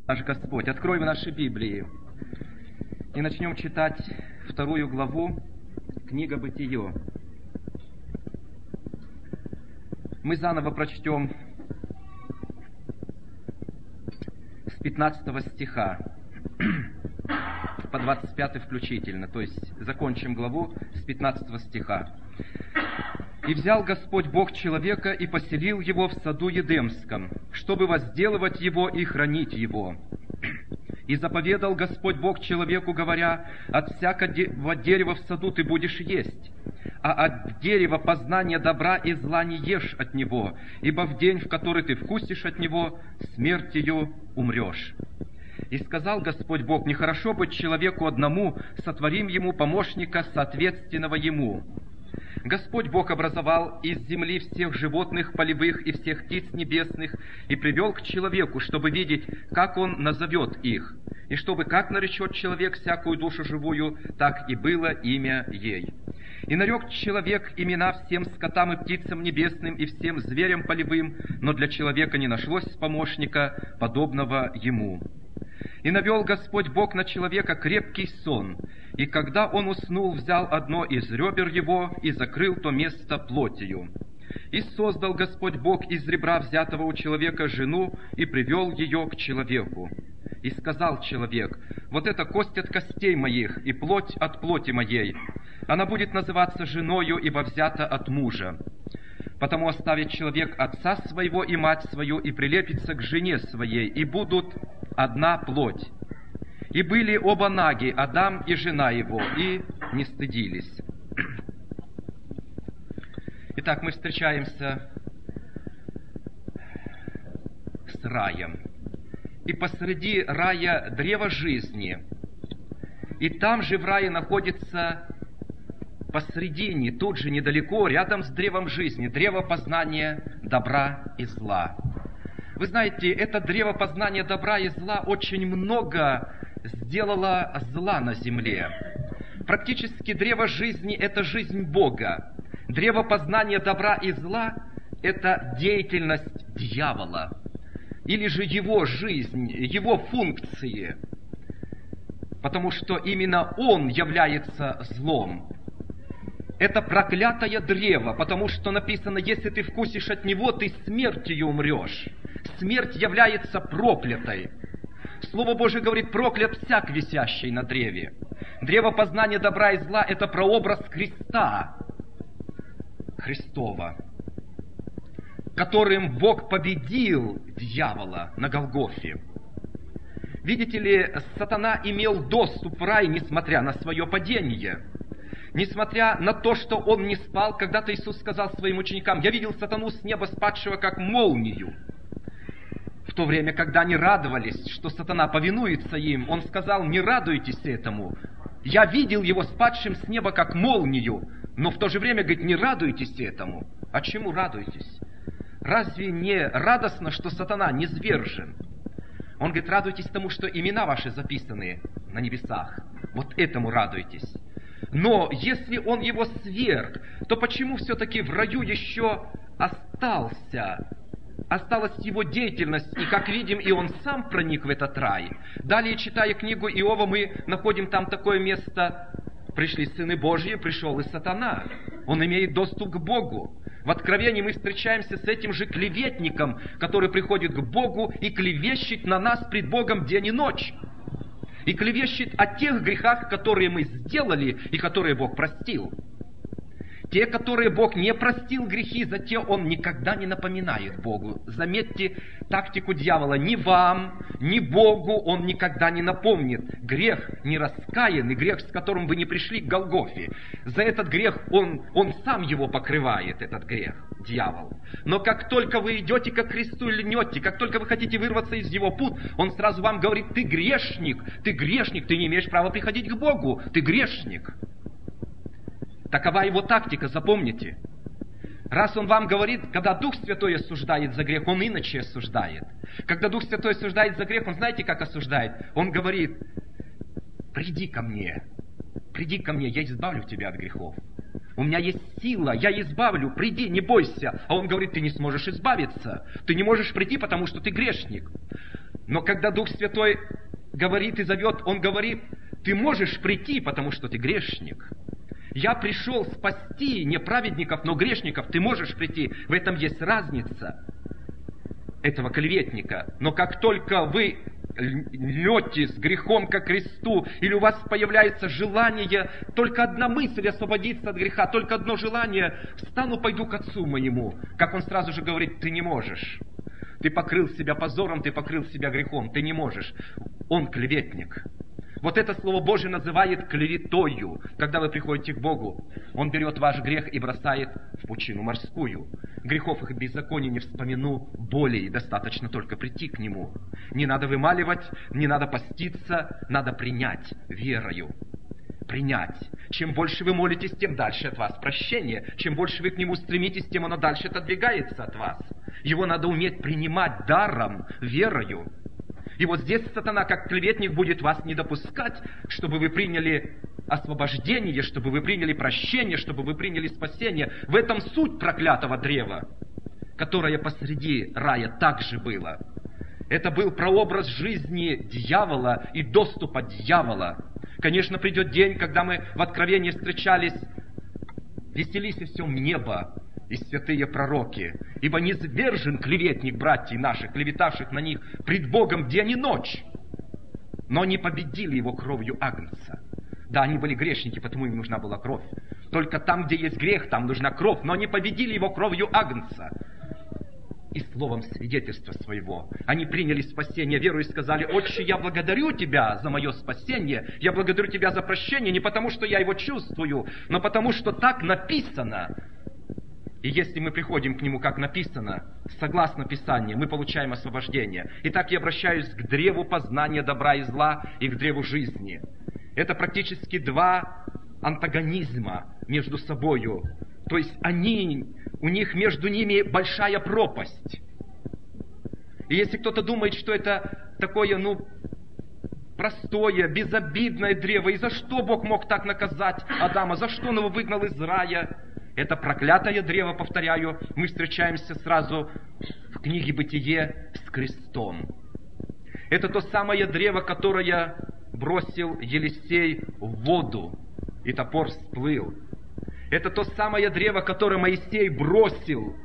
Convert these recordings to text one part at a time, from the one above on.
Наш Господь. Откроем наши Библии и начнем читать 2 главу, книга Бытие. Мы заново прочтем с 15 стиха по 25 включительно, то есть закончим главу с 15 стиха. «И взял Господь Бог человека и поселил его в саду Едемском, чтобы возделывать его и хранить его. И заповедал Господь Бог человеку, говоря: от всякого дерева в саду ты будешь есть, а от дерева познания добра и зла не ешь от него, ибо в день, в который ты вкусишь от него, смертью умрешь. И сказал Господь Бог: нехорошо быть человеку одному, сотворим ему помощника, соответственного ему. Господь Бог образовал из земли всех животных полевых и всех птиц небесных и привел к человеку, чтобы видеть, как он назовет их, и чтобы, как наречет человек всякую душу живую, так и было имя ей. И нарек человек имена всем скотам и птицам небесным и всем зверям полевым, но для человека не нашлось помощника, подобного ему. И навел Господь Бог на человека крепкий сон, и когда он уснул, взял одно из ребер его и закрыл то место плотью. И создал Господь Бог из ребра взятого у человека жену и привел ее к человеку. И сказал человек: вот это кость от костей моих и плоть от плоти моей. Она будет называться женою, ибо взята от мужа. Потому оставит человек отца своего и мать свою, и прилепится к жене своей, и будут одна плоть. И были оба наги, Адам и жена его, и не стыдились». Итак, мы встречаемся с раем. И посреди рая древо жизни. И там же в рае находится посредине, тут же недалеко, рядом с древом жизни, древо познания добра и зла. Вы знаете, это древо познания добра и зла очень много сделало зла на земле. Практически древо жизни – это жизнь Бога. Древо познания добра и зла – это деятельность дьявола. Или же его жизнь, его функции. Потому что именно он является злом. Это проклятое древо, потому что написано: если ты вкусишь от него, ты смертью умрешь. Смерть является проклятой. Слово Божие говорит: проклят всяк, висящий на древе. Древо познания добра и зла – это прообраз креста Христова, которым Бог победил дьявола на Голгофе. Видите ли, сатана имел доступ в рай, несмотря на свое падение. Несмотря на то, что он не спал, когда-то Иисус сказал своим ученикам: «Я видел сатану с неба спадшего, как молнию». В то время, когда они радовались, что сатана повинуется им, он сказал: «Не радуйтесь этому. Я видел его спадшим с неба, как молнию». Но в то же время, говорит, не радуйтесь этому. А чему радуйтесь? Разве не радостно, что сатана низвержен? Он говорит: радуйтесь тому, что имена ваши записаны на небесах. Вот этому радуйтесь. Но если он его сверг, то почему все-таки в раю еще осталась его деятельность, и, как видим, и он сам проник в этот рай? Далее, читая книгу Иова, мы находим там такое место: пришли сыны Божьи, пришел и сатана. Он имеет доступ к Богу. В Откровении мы встречаемся с этим же клеветником, который приходит к Богу и клевещет на нас пред Богом день и ночь. И клевещет о тех грехах, которые мы сделали и которые Бог простил. Те, которые Бог не простил грехи, за те Он никогда не напоминает Богу. Заметьте тактику дьявола: ни вам, ни Богу Он никогда не напомнит грех нераскаянный, грех, с которым вы не пришли к Голгофе. За этот грех он сам его покрывает, этот грех, дьявол. Но как только вы идете ко кресту и льнете, как только вы хотите вырваться из его пут, он сразу вам говорит: ты грешник, ты не имеешь права приходить к Богу, ты грешник. Такова его тактика, запомните. Раз он вам говорит, когда Дух Святой осуждает за грех, он иначе осуждает. Когда Дух Святой осуждает за грех, он знаете, как осуждает? Он говорит: приди ко мне, я избавлю тебя от грехов. У меня есть сила, я избавлю, приди, не бойся. А он говорит: ты не сможешь избавиться, ты не можешь прийти, потому что ты грешник. Но когда Дух Святой говорит и зовет, Он говорит: ты можешь прийти, потому что ты грешник. Я пришел спасти не праведников, но грешников. Ты можешь прийти. В этом есть разница этого клеветника. Но как только вы льете с грехом ко кресту, или у вас появляется желание, только одна мысль освободиться от греха, только одно желание: встану, пойду к Отцу моему. Как Он сразу же говорит: ты не можешь. Ты покрыл себя позором, ты покрыл себя грехом, ты не можешь. Он клеветник. Вот это Слово Божие называет клеветою. Когда вы приходите к Богу, Он берет ваш грех и бросает в пучину морскую. Грехов их беззаконий не вспомину более, достаточно только прийти к Нему. Не надо вымаливать, не надо поститься, надо принять верою. Принять. Чем больше вы молитесь, тем дальше от вас прощение. Чем больше вы к Нему стремитесь, тем оно дальше отодвигается от вас. Его надо уметь принимать даром, верою. И вот здесь сатана, как клеветник, будет вас не допускать, чтобы вы приняли освобождение, чтобы вы приняли прощение, чтобы вы приняли спасение. В этом суть проклятого древа, которое посреди рая также было. Это был прообраз жизни дьявола и доступа дьявола. Конечно, придет день, когда мы в Откровении встречались: «Веселись и всем небо, и святые пророки, ибо низвержен клеветник братьев наших, клеветавших на них пред Богом день и ночь. Но они победили его кровью Агнца». Да, они были грешники, потому им нужна была кровь. Только там, где есть грех, там нужна кровь, но они победили его кровью Агнца. И словом свидетельства своего они приняли спасение, веру, и сказали: «Отче, я благодарю Тебя за мое спасение, я благодарю Тебя за прощение, не потому, что я его чувствую, но потому, что так написано». И если мы приходим к Нему, как написано, согласно Писанию, мы получаем освобождение. Итак, я обращаюсь к древу познания добра и зла и к древу жизни. Это практически два антагонизма между собою. То есть у них между ними большая пропасть. И если кто-то думает, что это такое, простое, безобидное древо, и за что Бог мог так наказать Адама, за что Он его выгнал из рая, это проклятое древо, повторяю, мы встречаемся сразу в книге «Бытие» с крестом. Это то самое древо, которое бросил Елисей в воду, и топор всплыл. Это то самое древо, которое Моисей бросил,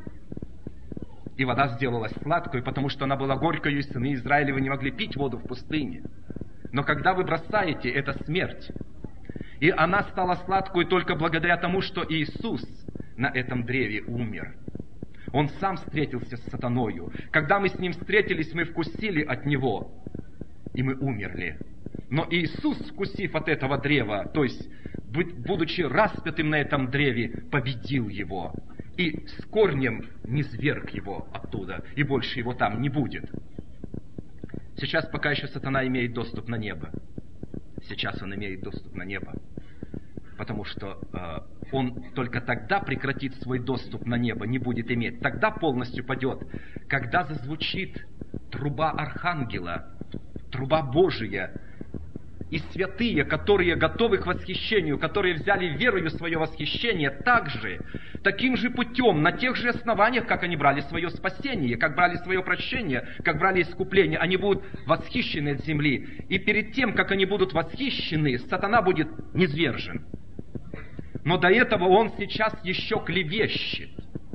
и вода сделалась сладкой, потому что она была горькой, и сыны Израилевы не могли пить воду в пустыне. Но когда вы бросаете, это смерть. И она стала сладкой только благодаря тому, что Иисус на этом древе умер. Он сам встретился с сатаною. Когда мы с Ним встретились, мы вкусили от Него, и мы умерли. Но Иисус, вкусив от этого древа, то есть, будучи распятым на этом древе, победил его. И с корнем низверг его оттуда, и больше его там не будет. Сейчас пока еще сатана имеет доступ на небо. Сейчас он имеет доступ на небо. Потому что он только тогда прекратит свой доступ на небо, не будет иметь. Тогда полностью падет, когда зазвучит труба Архангела, труба Божия. И святые, которые готовы к восхищению, которые взяли верою свое восхищение, также, таким же путем, на тех же основаниях, как они брали свое спасение, как брали свое прощение, как брали искупление, они будут восхищены от земли. И перед тем, как они будут восхищены, сатана будет низвержен. Но до этого он сейчас еще клевещет.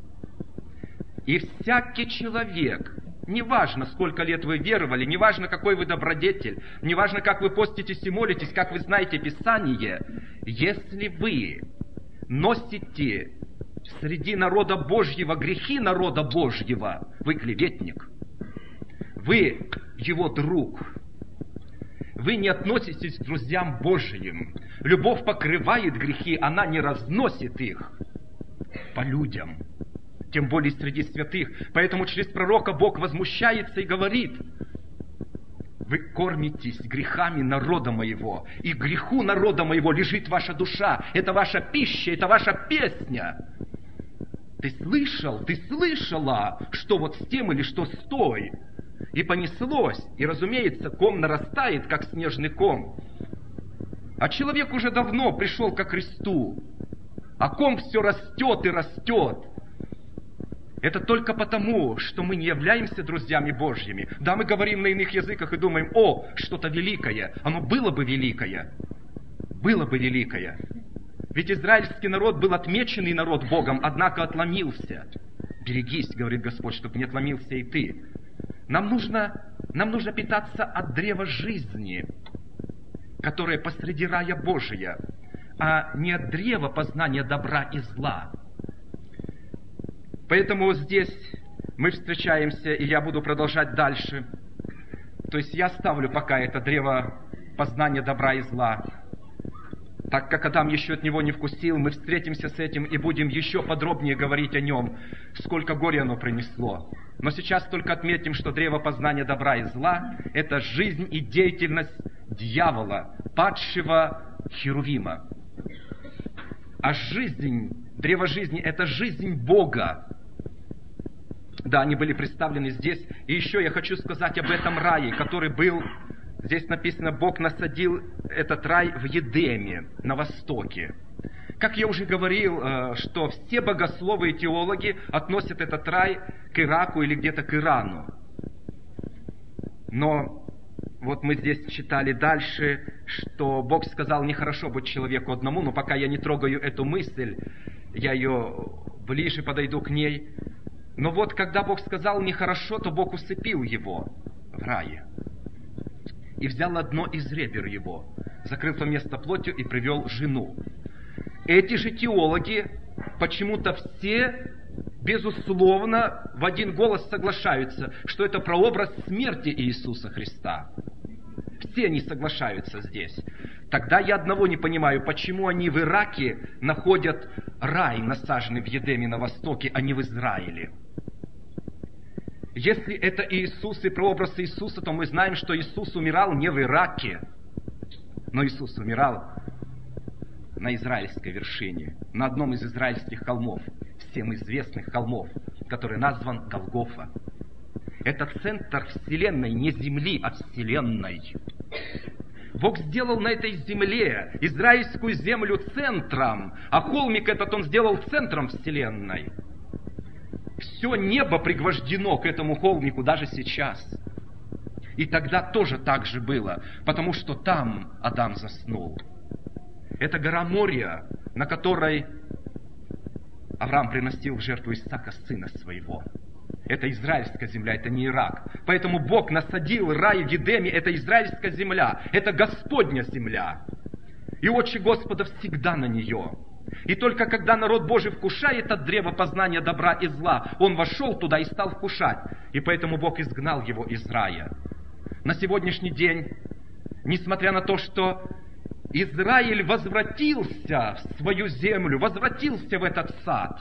И всякий человек, неважно, сколько лет вы веровали, неважно, какой вы добродетель, неважно, как вы поститесь и молитесь, как вы знаете Писание, если вы носите среди народа Божьего грехи народа Божьего, вы клеветник, вы его друг, вы не относитесь к друзьям Божьим. Любовь покрывает грехи, она не разносит их по людям. Тем более среди святых. Поэтому через пророка Бог возмущается и говорит: вы кормитесь грехами народа моего, и греху народа моего лежит ваша душа. Это ваша пища, это ваша песня. Ты слышала, что вот с тем или что с той. И понеслось, и, разумеется, ком нарастает, как снежный ком. А человек уже давно пришел ко кресту, а ком все растет и растет. Это только потому, что мы не являемся друзьями Божьими. Да, мы говорим на иных языках и думаем, о, что-то великое. Оно было бы великое. Было бы великое. Ведь израильский народ был отмеченный народ Богом, однако отломился. Берегись, говорит Господь, чтобы не отломился и ты. Нам нужно питаться от древа жизни, которое посреди рая Божия, а не от древа познания добра и зла. Поэтому здесь мы встречаемся, и я буду продолжать дальше. То есть я ставлю пока это древо познания добра и зла. Так как Адам еще от него не вкусил, мы встретимся с этим и будем еще подробнее говорить о нем, сколько горя оно принесло. Но сейчас только отметим, что древо познания добра и зла – это жизнь и деятельность дьявола, падшего Херувима. А жизнь, древо жизни – это жизнь Бога. Да, они были представлены здесь. И еще я хочу сказать об этом рае, который был, здесь написано, Бог насадил этот рай в Едеме, на востоке. Как я уже говорил, что все богословы и теологи относят этот рай к Ираку или где-то к Ирану. Но вот мы здесь читали дальше, что Бог сказал, нехорошо быть человеку одному, но пока я не трогаю эту мысль, я ее ближе подойду к ней. Но вот когда Бог сказал нехорошо, то Бог усыпил его в рае. И взял одно из ребер его, закрыл то место плотью и привел жену. Эти же теологи почему-то все, безусловно, в один голос соглашаются, что это прообраз смерти Иисуса Христа. Все они соглашаются здесь. Тогда я одного не понимаю, почему они в Ираке находят рай, насаженный в Едеме на востоке, а не в Израиле. Если это Иисус и прообраз Иисуса, то мы знаем, что Иисус умирал не в Ираке, но Иисус умирал на израильской вершине, на одном из израильских холмов, всем известных холмов, который назван Голгофа. Это центр вселенной, не земли, а вселенной. Бог сделал на этой земле, израильскую землю, центром, а холмик этот Он сделал центром вселенной. Все небо пригвождено к этому холмику даже сейчас. И тогда тоже так же было, потому что там Адам заснул. Это гора Мория, на которой Авраам приносил в жертву Исаака, сына своего. Это израильская земля, это не Ирак. Поэтому Бог насадил рай в Едеме, это израильская земля, это Господня земля. И очи Господа всегда на нее. И только когда народ Божий вкушает от древа познания добра и зла, он вошел туда и стал вкушать. И поэтому Бог изгнал его из рая. На сегодняшний день, несмотря на то, что Израиль возвратился в свою землю, возвратился в этот сад,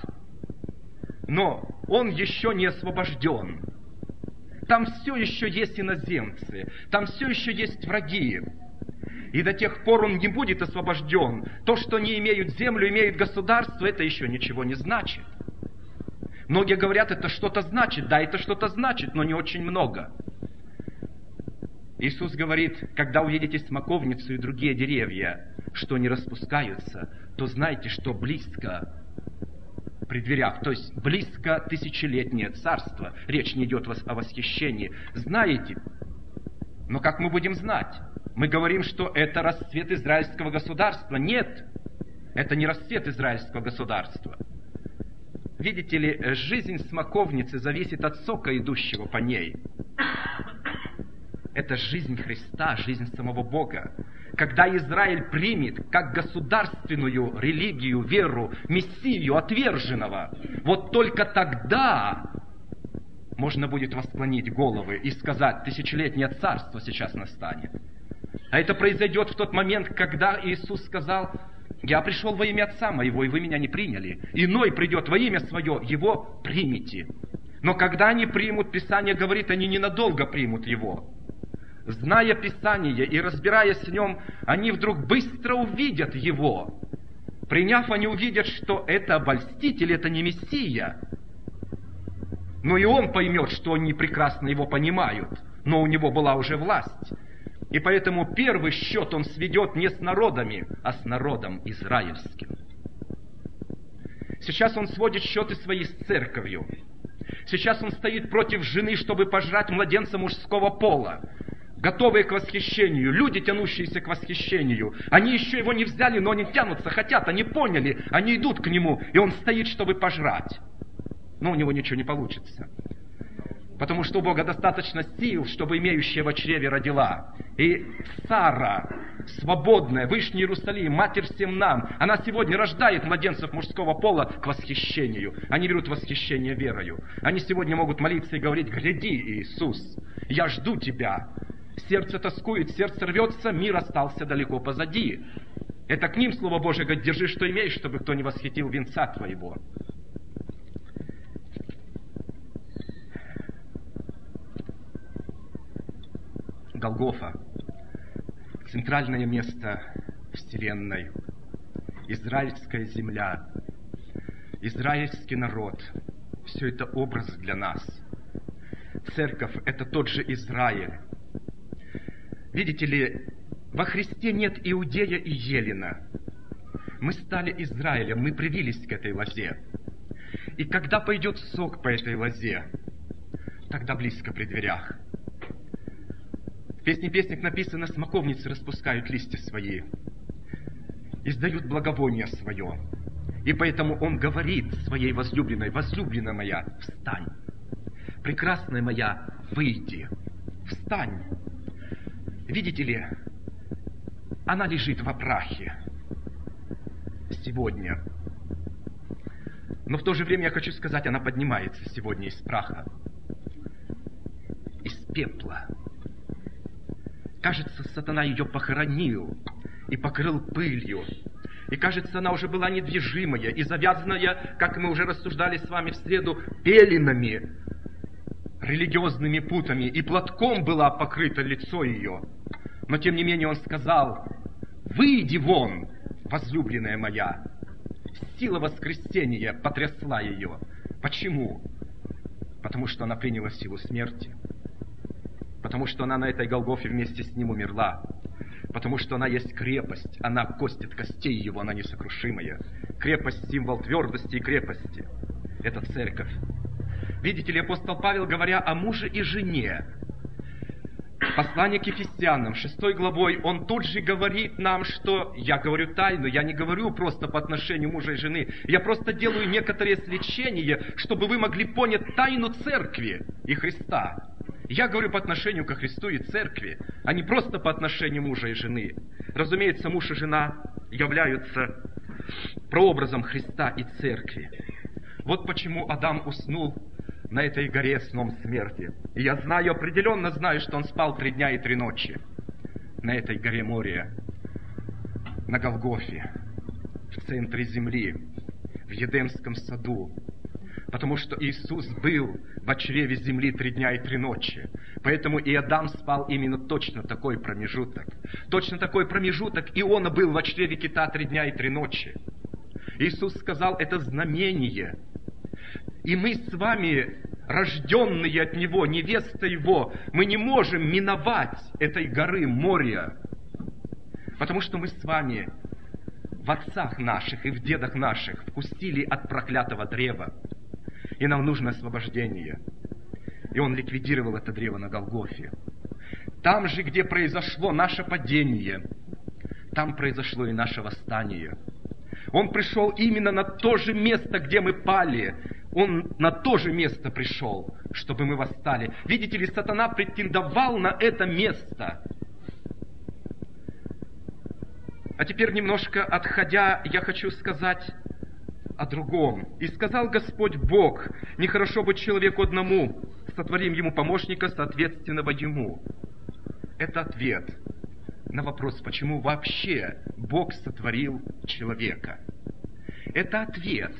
но он еще не освобожден. Там все еще есть иноземцы, там все еще есть враги. И до тех пор он не будет освобожден. То, что не имеют землю, имеют государство, это еще ничего не значит. Многие говорят, это что-то значит. Да, это что-то значит, но не очень много. Иисус говорит, когда увидите смоковницу и другие деревья, что не распускаются, то знайте, что близко при дверях, то есть близко тысячелетнее царство. Речь не идет о восхищении. Знаете, но как мы будем знать? Мы говорим, что это расцвет израильского государства. Нет, это не расцвет израильского государства. Видите ли, жизнь смоковницы зависит от сока, идущего по ней. Это жизнь Христа, жизнь самого Бога. Когда Израиль примет как государственную религию, веру, Мессию отверженного, вот только тогда можно будет восклонить головы и сказать, тысячелетнее царство сейчас настанет. А это произойдет в тот момент, когда Иисус сказал, я пришел во имя Отца моего, и вы меня не приняли. Иной придет во имя свое, его примите. Но когда они примут, Писание говорит, они ненадолго примут его. Зная Писание и разбираясь в нем, они вдруг быстро увидят его. Приняв, они увидят, что это обольститель, это не Мессия. Но и он поймет, что они прекрасно его понимают, но у него была уже власть. И поэтому первый счет он сведет не с народами, а с народом израильским. Сейчас он сводит счеты свои с церковью. Сейчас он стоит против жены, чтобы пожрать младенца мужского пола. Готовые к восхищению, люди, тянущиеся к восхищению. Они еще его не взяли, но они тянутся, хотят, они поняли, они идут к нему, и он стоит, чтобы пожрать. Но у него ничего не получится. Потому что у Бога достаточно сил, чтобы имеющая во чреве родила. И Сара, свободная, Вышний Иерусалим, Матерь всем нам, она сегодня рождает младенцев мужского пола к восхищению. Они берут восхищение верою. Они сегодня могут молиться и говорить: «Гляди, Иисус, я жду Тебя». Сердце тоскует, сердце рвется, мир остался далеко позади. Это к ним Слово Божие говорит: держи, что имеешь, чтобы кто не восхитил венца твоего. Голгофа, центральное место Вселенной, израильская земля, израильский народ. Все это образ для нас. Церковь – это тот же Израиль. Видите ли, во Христе нет Иудея и Елена. Мы стали Израилем, мы привились к этой лозе. И когда пойдет сок по этой лозе, тогда близко при дверях. В Песне песник написано: смоковницы распускают листья свои, издают благовоние свое. И поэтому он говорит своей возлюбленной: возлюбленная моя, встань. Прекрасная моя, выйди, встань. Видите ли, она лежит во прахе сегодня. Но в то же время я хочу сказать, она поднимается сегодня из праха, из пепла. Кажется, сатана ее похоронил и покрыл пылью. И кажется, она уже была недвижимая и завязанная, как мы уже рассуждали с вами в среду, пеленами, религиозными путами, и платком была покрыто лицо ее. Но тем не менее он сказал: выйди вон, возлюбленная моя. Сила воскресения потрясла ее. Почему? Потому что она приняла силу смерти. Потому что она на этой Голгофе вместе с ним умерла. Потому что она есть крепость. Она кость от костей его, она несокрушимая. Крепость — символ твердости и крепости. Это церковь. Видите ли, апостол Павел, говоря о муже и жене, послание к Ефесянам, 6 главой, он тут же говорит нам, что я говорю тайну, я не говорю просто по отношению мужа и жены, я просто делаю некоторые свечения, чтобы вы могли понять тайну церкви и Христа. Я говорю по отношению ко Христу и церкви, а не просто по отношению мужа и жены. Разумеется, муж и жена являются прообразом Христа и церкви. Вот почему Адам уснул на этой горе сном смерти. И я знаю, определенно знаю, что он спал 3 дня и 3 ночи на этой горе Мория, на Голгофе, в центре земли, в Едемском саду. Потому что Иисус был в чреве земли 3 дня и 3 ночи. Поэтому и Адам спал именно точно такой промежуток. Точно такой промежуток Иона был в чреве кита 3 дня и 3 ночи. Иисус сказал, это знамение. И мы с вами, рожденные от Него, невеста Его, мы не можем миновать этой горы Мория. Потому что мы с вами в отцах наших и в дедах наших вкусили от проклятого древа. И нам нужно освобождение. И Он ликвидировал это древо на Голгофе. Там же, где произошло наше падение, там произошло и наше восстание. Он пришел именно на то же место, где мы пали. Он на то же место пришел, чтобы мы восстали. Видите ли, сатана претендовал на это место. А теперь немножко отходя, я хочу сказать о другом. «И сказал Господь Бог, нехорошо быть человеку одному, сотворим ему помощника, соответственного ему». Это ответ на вопрос, почему вообще Бог сотворил человека. Это ответ.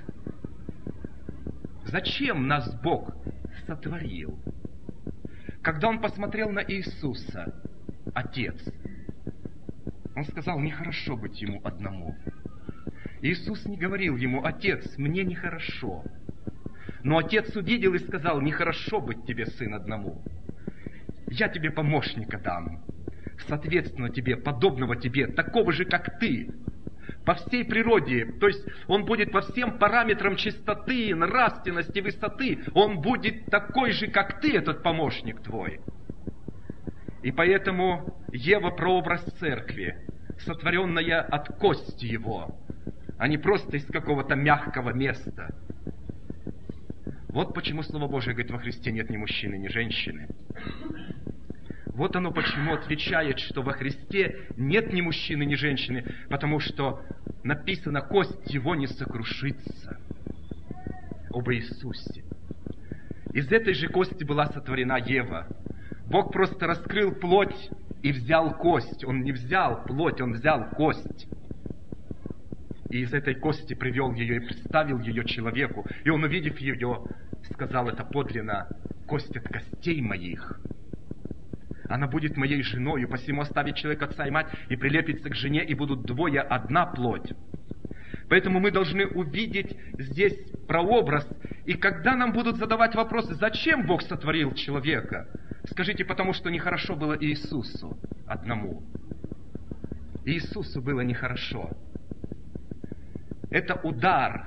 Зачем нас Бог сотворил? Когда Он посмотрел на Иисуса, Отец, Он сказал, нехорошо быть ему одному. Иисус не говорил ему, Отец, мне нехорошо. Но Отец увидел и сказал, нехорошо быть тебе, сын, одному. Я тебе помощника дам, соответственно тебе, подобного тебе, такого же, как ты. по всей природе, то есть он будет по всем параметрам чистоты, нравственности, высоты, он будет такой же, как ты, этот помощник твой. И поэтому Ева прообраз церкви, сотворенная от кости его, а не просто из какого-то мягкого места. Вот почему Слово Божие говорит, во Христе нет ни мужчины, ни женщины. Вот оно почему отвечает, что во Христе нет ни мужчины, ни женщины, потому что написано, кость его не сокрушится. Об Иисусе. Из этой же кости была сотворена Ева. Бог просто раскрыл плоть и взял кость. Он не взял плоть, он взял кость. И из этой кости привел ее и представил ее человеку. И он, увидев ее, сказал, это подлинно кость от костей моих. Она будет моей женою, посему оставит человек отца и мать, и прилепится к жене, и будут двое одна плоть. Поэтому мы должны увидеть здесь прообраз. И когда нам будут задавать вопросы, зачем Бог сотворил человека, скажите, потому что нехорошо было Иисусу одному. Иисусу было нехорошо. Это удар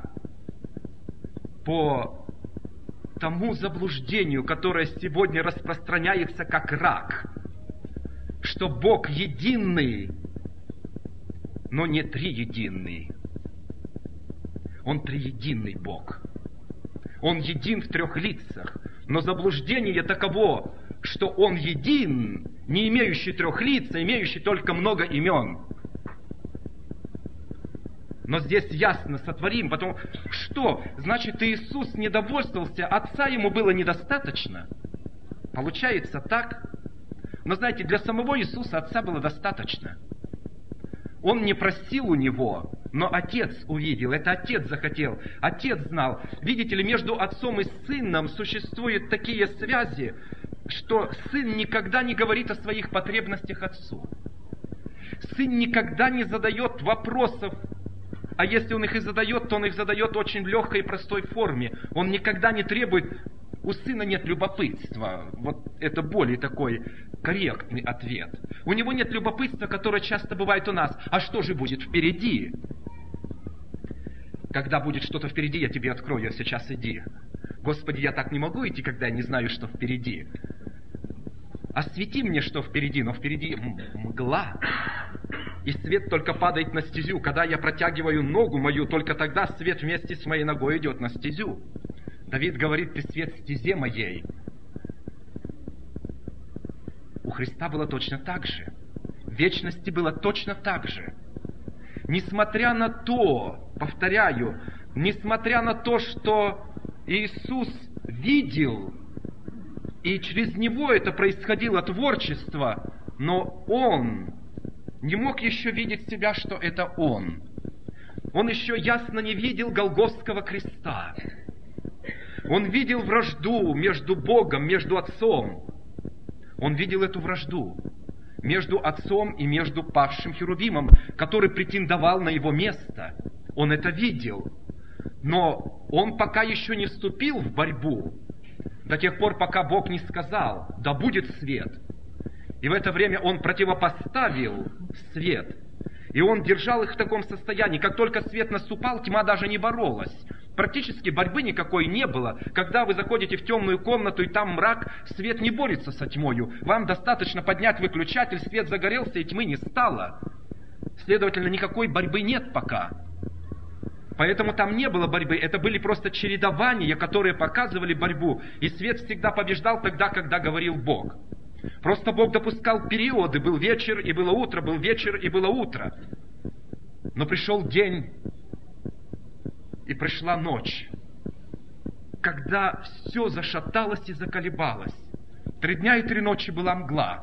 по тому заблуждению, которое сегодня распространяется как рак, что Бог единый, но не триединный. Он триединный Бог. Он един в трех лицах. Но заблуждение таково, что Он един, не имеющий трех лиц, а имеющий только много имен. Но здесь ясно, сотворим, потому что, значит, Иисус не довольствовался, Отца Ему было недостаточно. Получается так. Но знаете, для самого Иисуса Отца было достаточно. Он не просил у Него, но Отец увидел, это Отец захотел, Отец знал. Видите ли, между Отцом и Сыном существуют такие связи, что Сын никогда не говорит о своих потребностях Отцу. Сын никогда не задает вопросов, а если он их и задает, то он их задает очень в легкой и простой форме. Он никогда не требует, у сына нет любопытства. Вот это более такой корректный ответ. У него нет любопытства, которое часто бывает у нас. А что же будет впереди? Когда будет что-то впереди, я тебе открою, а сейчас иди. Господи, я так не могу идти, когда я не знаю, что впереди. Освети мне, что впереди, но впереди мгла. И свет только падает на стезю. Когда я протягиваю ногу мою, только тогда свет вместе с моей ногой идет на стезю. Давид говорит, ты свет стезе моей. У Христа было точно так же. В вечности было точно так же. Несмотря на то, повторяю, несмотря на то, что Иисус видел, и через Него это происходило творчество, но Он не мог еще видеть себя, что это Он. Он еще ясно не видел Голгофского креста. Он видел вражду между Богом, между Отцом. Он видел эту вражду между Отцом и между павшим Херувимом, который претендовал на его место. Он это видел. Но он пока еще не вступил в борьбу, до тех пор, пока Бог не сказал, да будет свет. И в это время он противопоставил свет. И он держал их в таком состоянии. Как только свет наступал, тьма даже не боролась. Практически борьбы никакой не было. Когда вы заходите в темную комнату, и там мрак, свет не борется со тьмою. Вам достаточно поднять выключатель, свет загорелся, и тьмы не стало. Следовательно, никакой борьбы нет пока. Поэтому там не было борьбы. Это были просто чередования, которые показывали борьбу. И свет всегда побеждал тогда, когда говорил Бог. Просто Бог допускал периоды. Был вечер, и было утро, был вечер, и было утро. Но пришел день, и пришла ночь, когда все зашаталось и заколебалось. 3 дня и 3 ночи была мгла.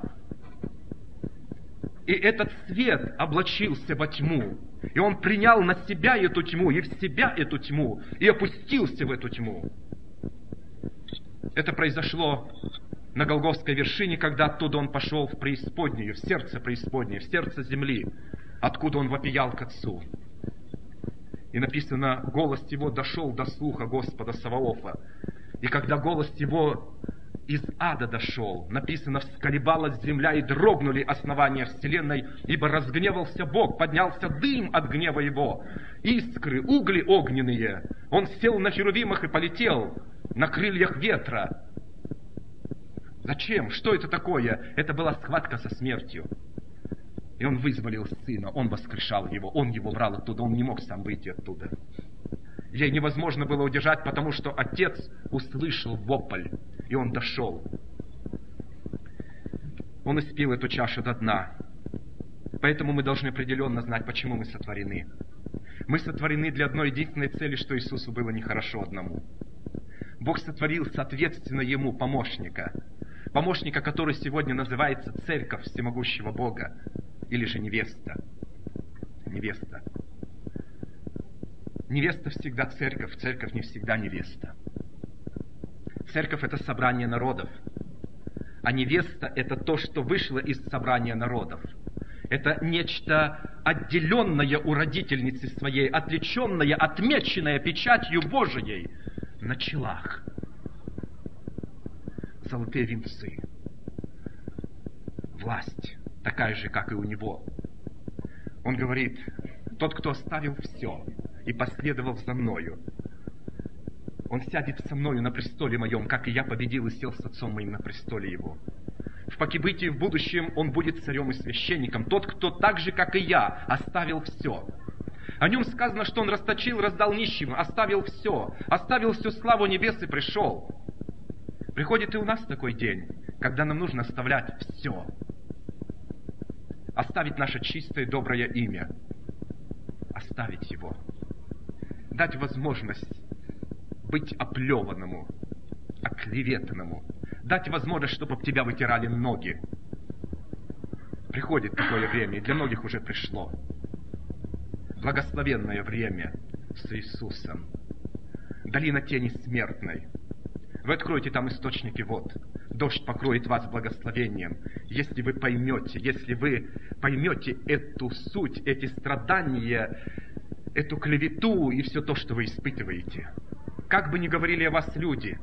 И этот свет облачился во тьму. И он принял на себя эту тьму, и в себя эту тьму, и опустился в эту тьму. Это произошло на Голгофской вершине, когда оттуда он пошел в преисподнюю, в сердце преисподней, в сердце земли, откуда он вопиял к Отцу. И написано, голос его дошел до слуха Господа Саваофа. И когда голос его из ада дошел. Написано, всколебалась земля и дрогнули основания вселенной, ибо разгневался Бог, поднялся дым от гнева его, искры, угли огненные. Он сел на херувимах и полетел на крыльях ветра. Зачем? Что это такое? Это была схватка со смертью. И он вызволил сына, он воскрешал его, он его брал оттуда, он не мог сам выйти оттуда. Ей невозможно было удержать, потому что отец услышал вопль, и он дошел. Он испил эту чашу до дна. Поэтому мы должны определенно знать, почему мы сотворены. Мы сотворены для одной единственной цели, что Иисусу было нехорошо одному. Бог сотворил, соответственно, Ему помощника. Помощника, который сегодня называется Церковь Всемогущего Бога, или же невеста. Невеста. Невеста всегда церковь, церковь не всегда невеста. Церковь – это собрание народов, а невеста – это то, что вышло из собрания народов. Это нечто отделенное у родительницы своей, отвлеченное, отмеченное печатью Божией на челах. Золотые венцы. Власть такая же, как и у него. Он говорит, тот, кто оставил все и последовал за мною, он сядет со мною на престоле моем, как и я победил и сел с отцом моим на престоле его. В покибытии в будущем он будет царем и священником. Тот, кто так же, как и я, оставил все. О нем сказано, что он расточил, раздал нищим, оставил все славу небес и пришел. Приходит и у нас такой день, когда нам нужно оставлять все. Оставить наше чистое, доброе имя. Оставить его. Дать возможность быть оплеванному, оклеветанному. Дать возможность, чтобы об тебя вытирали ноги. Приходит такое время, и для многих уже пришло. Благословенное время с Иисусом. Долина тени смертной. Вы откроете там источники вод. Дождь покроет вас благословением. Если вы поймете эту суть, эти страдания, эту клевету и все то, что вы испытываете. Как бы ни говорили о вас люди,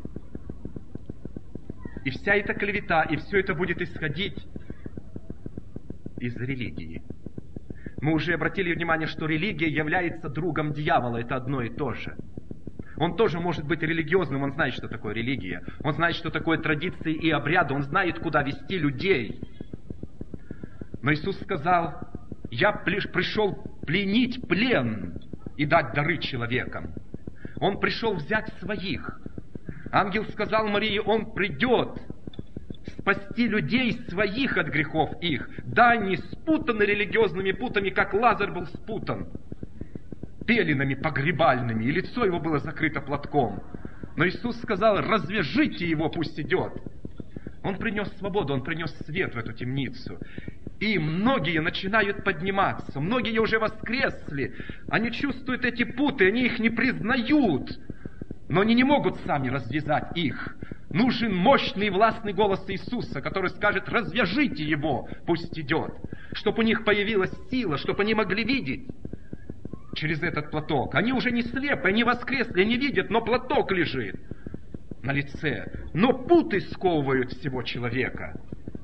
и вся эта клевета, и все это будет исходить из религии. Мы уже обратили внимание, что религия является другом дьявола, это одно и то же. Он тоже может быть религиозным, он знает, что такое религия. Он знает, что такое традиции и обряды, он знает, куда вести людей. Но Иисус сказал, я пришел пленить плен и дать дары человекам. Он пришел взять своих. Ангел сказал Марии, он придет спасти людей своих от грехов их. Да, не спутаны религиозными путами, как Лазарь был спутан пеленами погребальными, и лицо его было закрыто платком. Но Иисус сказал, развяжите его, пусть идет. Он принес свободу, он принес свет в эту темницу. И многие начинают подниматься, многие уже воскресли. Они чувствуют эти путы, они их не признают. Но они не могут сами развязать их. Нужен мощный властный голос Иисуса, который скажет, развяжите его, пусть идет. Чтобы у них появилась сила, чтобы они могли видеть через этот платок. Они уже не слепы, они воскресли, они видят, но платок лежит на лице. Но путы сковывают всего человека.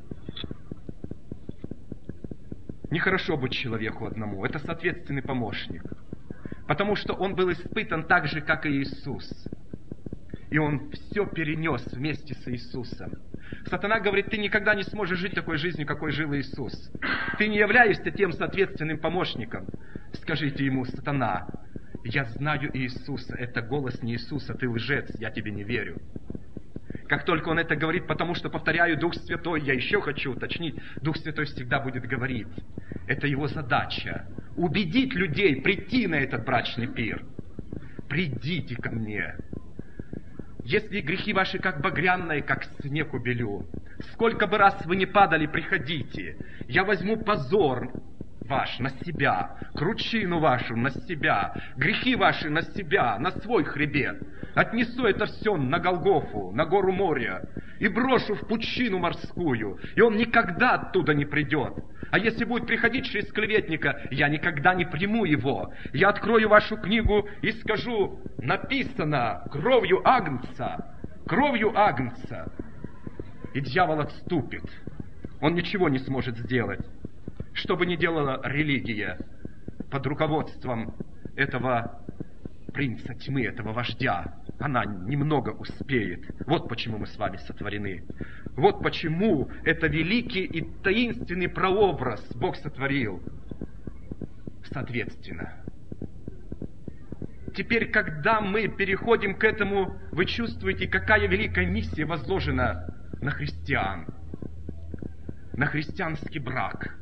Нехорошо быть человеку одному. Это соответственный помощник. Потому что он был испытан так же, как и Иисус. И он все перенес вместе с Иисусом. Сатана говорит, ты никогда не сможешь жить такой жизнью, какой жил Иисус. Ты не являешься тем соответственным помощником. Скажите ему, сатана, я знаю Иисуса, это голос не Иисуса, ты лжец, я тебе не верю. Как только он это говорит, потому что, повторяю, Дух Святой, я еще хочу уточнить, Дух Святой всегда будет говорить. Это его задача. Убедить людей прийти на этот брачный пир. Придите ко мне. Если грехи ваши как багряные, как снег убелю, сколько бы раз вы ни падали, приходите. Я возьму позор ваш на себя, кручину вашу на себя, грехи ваши на себя, на свой хребет. Отнесу это все на Голгофу, на гору моря, и брошу в пучину морскую, и он никогда оттуда не придет. А если будет приходить через клеветника, я никогда не приму его. Я открою вашу книгу и скажу, написано кровью Агнца, и дьявол отступит. Он ничего не сможет сделать. Что бы ни делала религия под руководством этого принца тьмы, этого вождя, она немного успеет. Вот почему мы с вами сотворены. Вот почему это великий и таинственный прообраз Бог сотворил. Соответственно, теперь, когда мы переходим к этому, вы чувствуете, какая великая миссия возложена на христиан, на христианский брак.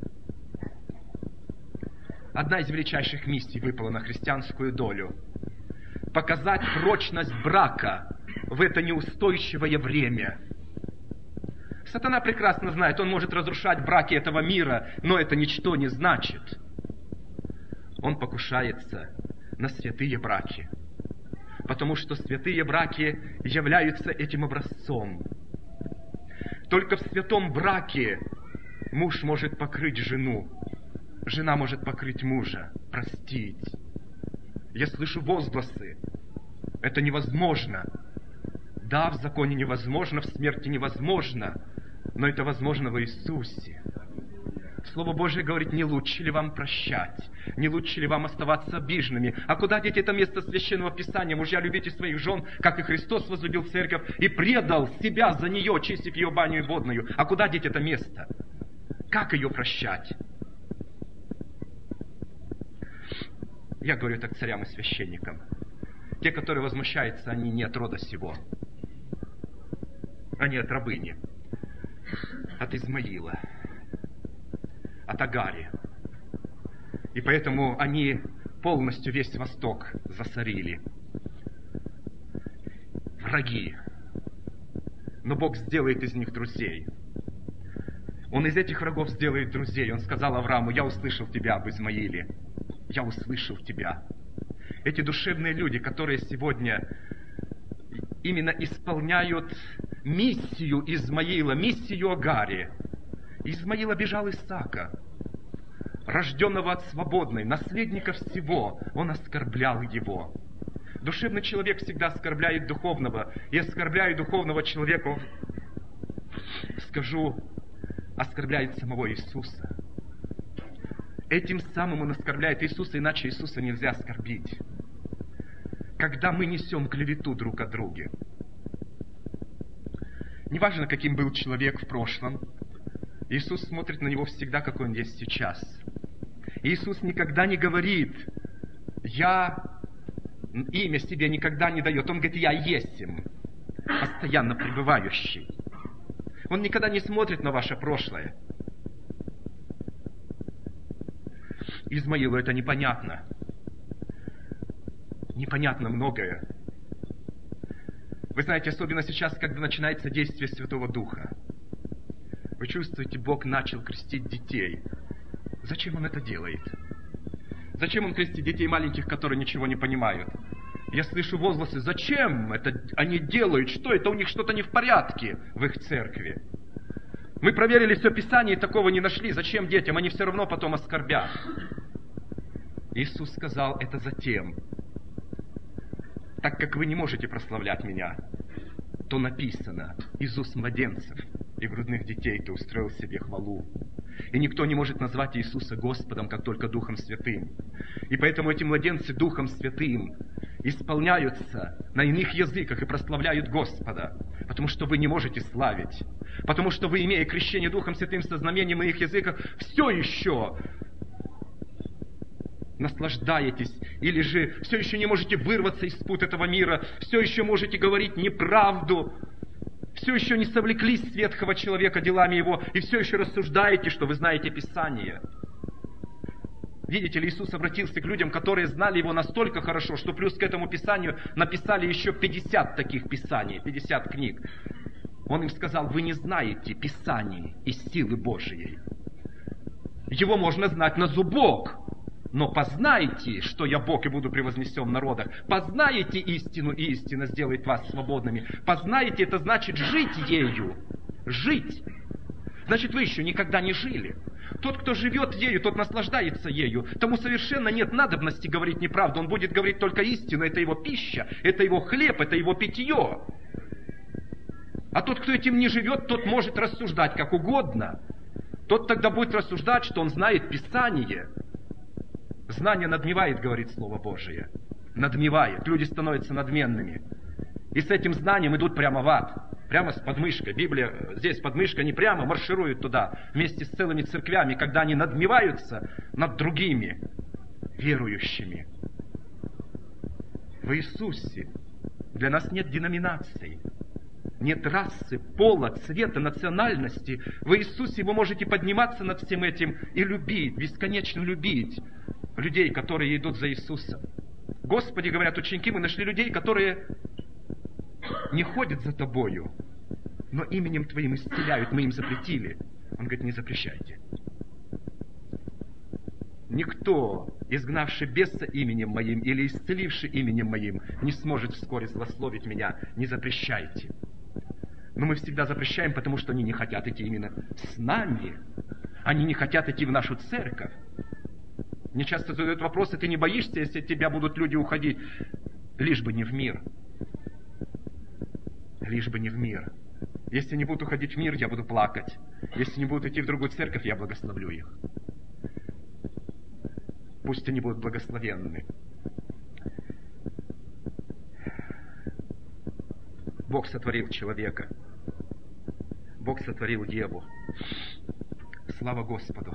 Одна из величайших миссий выпала на христианскую долю. Показать прочность брака в это неустойчивое время. Сатана прекрасно знает, он может разрушать браки этого мира, но это ничто не значит. Он покушается на святые браки, потому что святые браки являются этим образцом. Только в святом браке муж может покрыть жену, жена может покрыть мужа, простить. Я слышу возгласы. Это невозможно. Да, в законе невозможно, в смерти невозможно, но это возможно во Иисусе. Слово Божие говорит, не лучше ли вам прощать? Не лучше ли вам оставаться обиженными? А куда деть это место Священного Писания? Мужья, любите своих жен, как и Христос возлюбил церковь и предал себя за нее, очистив ее баню и водную. А куда деть это место? Как ее прощать? Я говорю так царям и священникам. Те, которые возмущаются, они не от рода сего. Они от рабыни, от Измаила, от Агари. И поэтому они полностью весь Восток засорили. Враги. Но Бог сделает из них друзей. Он из этих врагов сделает друзей. Он сказал Аврааму, я услышал тебя об Измаиле. Я услышал тебя. Эти душевные люди, которые сегодня именно исполняют миссию Измаила, миссию Агари. Измаил обижал Исаака, рожденного от свободной, наследника всего. Он оскорблял его. Душевный человек всегда оскорбляет духовного. И оскорбляя духовного человека, скажу, оскорбляет самого Иисуса. Этим самым он оскорбляет Иисуса, иначе Иисуса нельзя оскорбить. Когда мы несем клевету друг о друге. Неважно, каким был человек в прошлом, Иисус смотрит на него всегда, какой он есть сейчас. Иисус никогда не говорит, я имя себе никогда не дает. Он говорит, я есмь, постоянно пребывающий. Он никогда не смотрит на ваше прошлое. Измаилу это непонятно. Непонятно многое. Вы знаете, особенно сейчас, когда начинается действие Святого Духа. Вы чувствуете, Бог начал крестить детей. Зачем Он это делает? Зачем Он крестит детей маленьких, которые ничего не понимают? Я слышу возгласы, зачем это они делают? Что это? У них что-то не в порядке в их церкви. Мы проверили все Писание и такого не нашли. Зачем детям? Они все равно потом оскорбят. Иисус сказал, это затем. Так как вы не можете прославлять Меня, то написано, из уст младенцев и грудных детей ты устроил себе хвалу. И никто не может назвать Иисуса Господом, как только Духом Святым. И поэтому эти младенцы Духом Святым исполняются на иных языках и прославляют Господа. Потому что вы не можете славить. Потому что вы, имея крещение Духом Святым со знамением на их языках, все еще наслаждаетесь, или же все еще не можете вырваться из пут этого мира, все еще можете говорить неправду, все еще не совлеклись с ветхого человека делами его, и все еще рассуждаете, что вы знаете Писание. Видите ли, Иисус обратился к людям, которые знали Его настолько хорошо, что плюс к этому Писанию написали еще 50 таких Писаний, 50 книг. Он им сказал, вы не знаете Писаний и силы Божией. Его можно знать на зубок, но познайте, что я Бог и буду превознесен в народах. Познаете истину, и истина сделает вас свободными. Познаете, это значит жить ею. Жить. Значит, вы еще никогда не жили. Тот, кто живет ею, тот наслаждается ею. Тому совершенно нет надобности говорить неправду. Он будет говорить только истину. Это его пища, это его хлеб, это его питье. А тот, кто этим не живет, тот может рассуждать как угодно. Тот тогда будет рассуждать, что он знает Писание. Знание надмевает, говорит Слово Божие. Надмевает. Люди становятся надменными. И с этим знанием идут прямо в ад. Прямо с подмышкой. Библия здесь подмышка, они прямо маршируют туда. Вместе с целыми церквями, когда они надмеваются над другими верующими. В Иисусе для нас нет деноминаций. Нет расы, пола, цвета, национальности. В Иисусе вы можете подниматься над всем этим и любить, бесконечно любить людей, которые идут за Иисусом. Господи, говорят ученики, мы нашли людей, которые не ходят за Тобою, но именем Твоим исцеляют, мы им запретили. Он говорит, не запрещайте. Никто, изгнавший беса именем Моим или исцеливший именем Моим, не сможет вскоре злословить Меня. Не запрещайте. Но мы всегда запрещаем, потому что они не хотят идти именно с нами. Они не хотят идти в нашу церковь. Мне часто задают вопросы, ты не боишься, если от тебя будут люди уходить? Лишь бы не в мир. Лишь бы не в мир. Если не будут уходить в мир, я буду плакать. Если не будут идти в другую церковь, я благословлю их. Пусть они будут благословенны. Бог сотворил человека. Бог сотворил Еву. Слава Господу.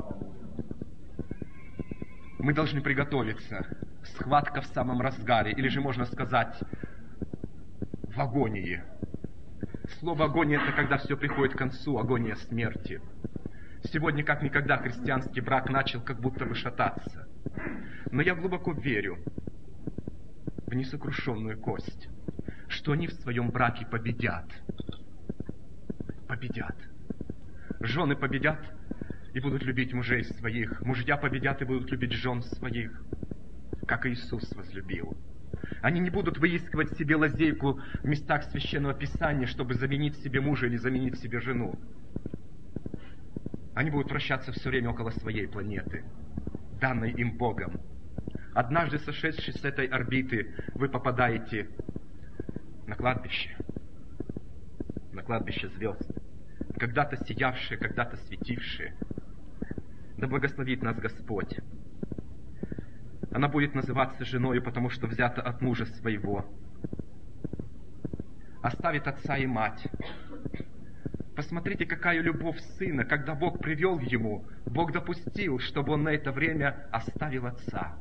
Мы должны приготовиться. Схватка в самом разгаре. Или же можно сказать, в агонии. Слово агония — это когда все приходит к концу. Агония смерти. Сегодня, как никогда, христианский брак начал как будто бы шататься. Но я глубоко верю в несокрушенную кость, что они в своем браке победят. Победят. Жены победят и будут любить мужей своих. Мужья победят и будут любить жен своих, как Иисус возлюбил. Они не будут выискивать себе лазейку в местах Священного Писания, чтобы заменить себе мужа или заменить себе жену. Они будут вращаться все время около своей планеты, данной им Богом. Однажды, сошедшись с этой орбиты, вы попадаете на кладбище звезд, когда-то сиявшие, когда-то светившие. Да благословит нас Господь. Она будет называться женою, потому что взята от мужа своего. Оставит отца и мать. Посмотрите, какая любовь сына, когда Бог привел ему, Бог допустил, чтобы он на это время оставил отца.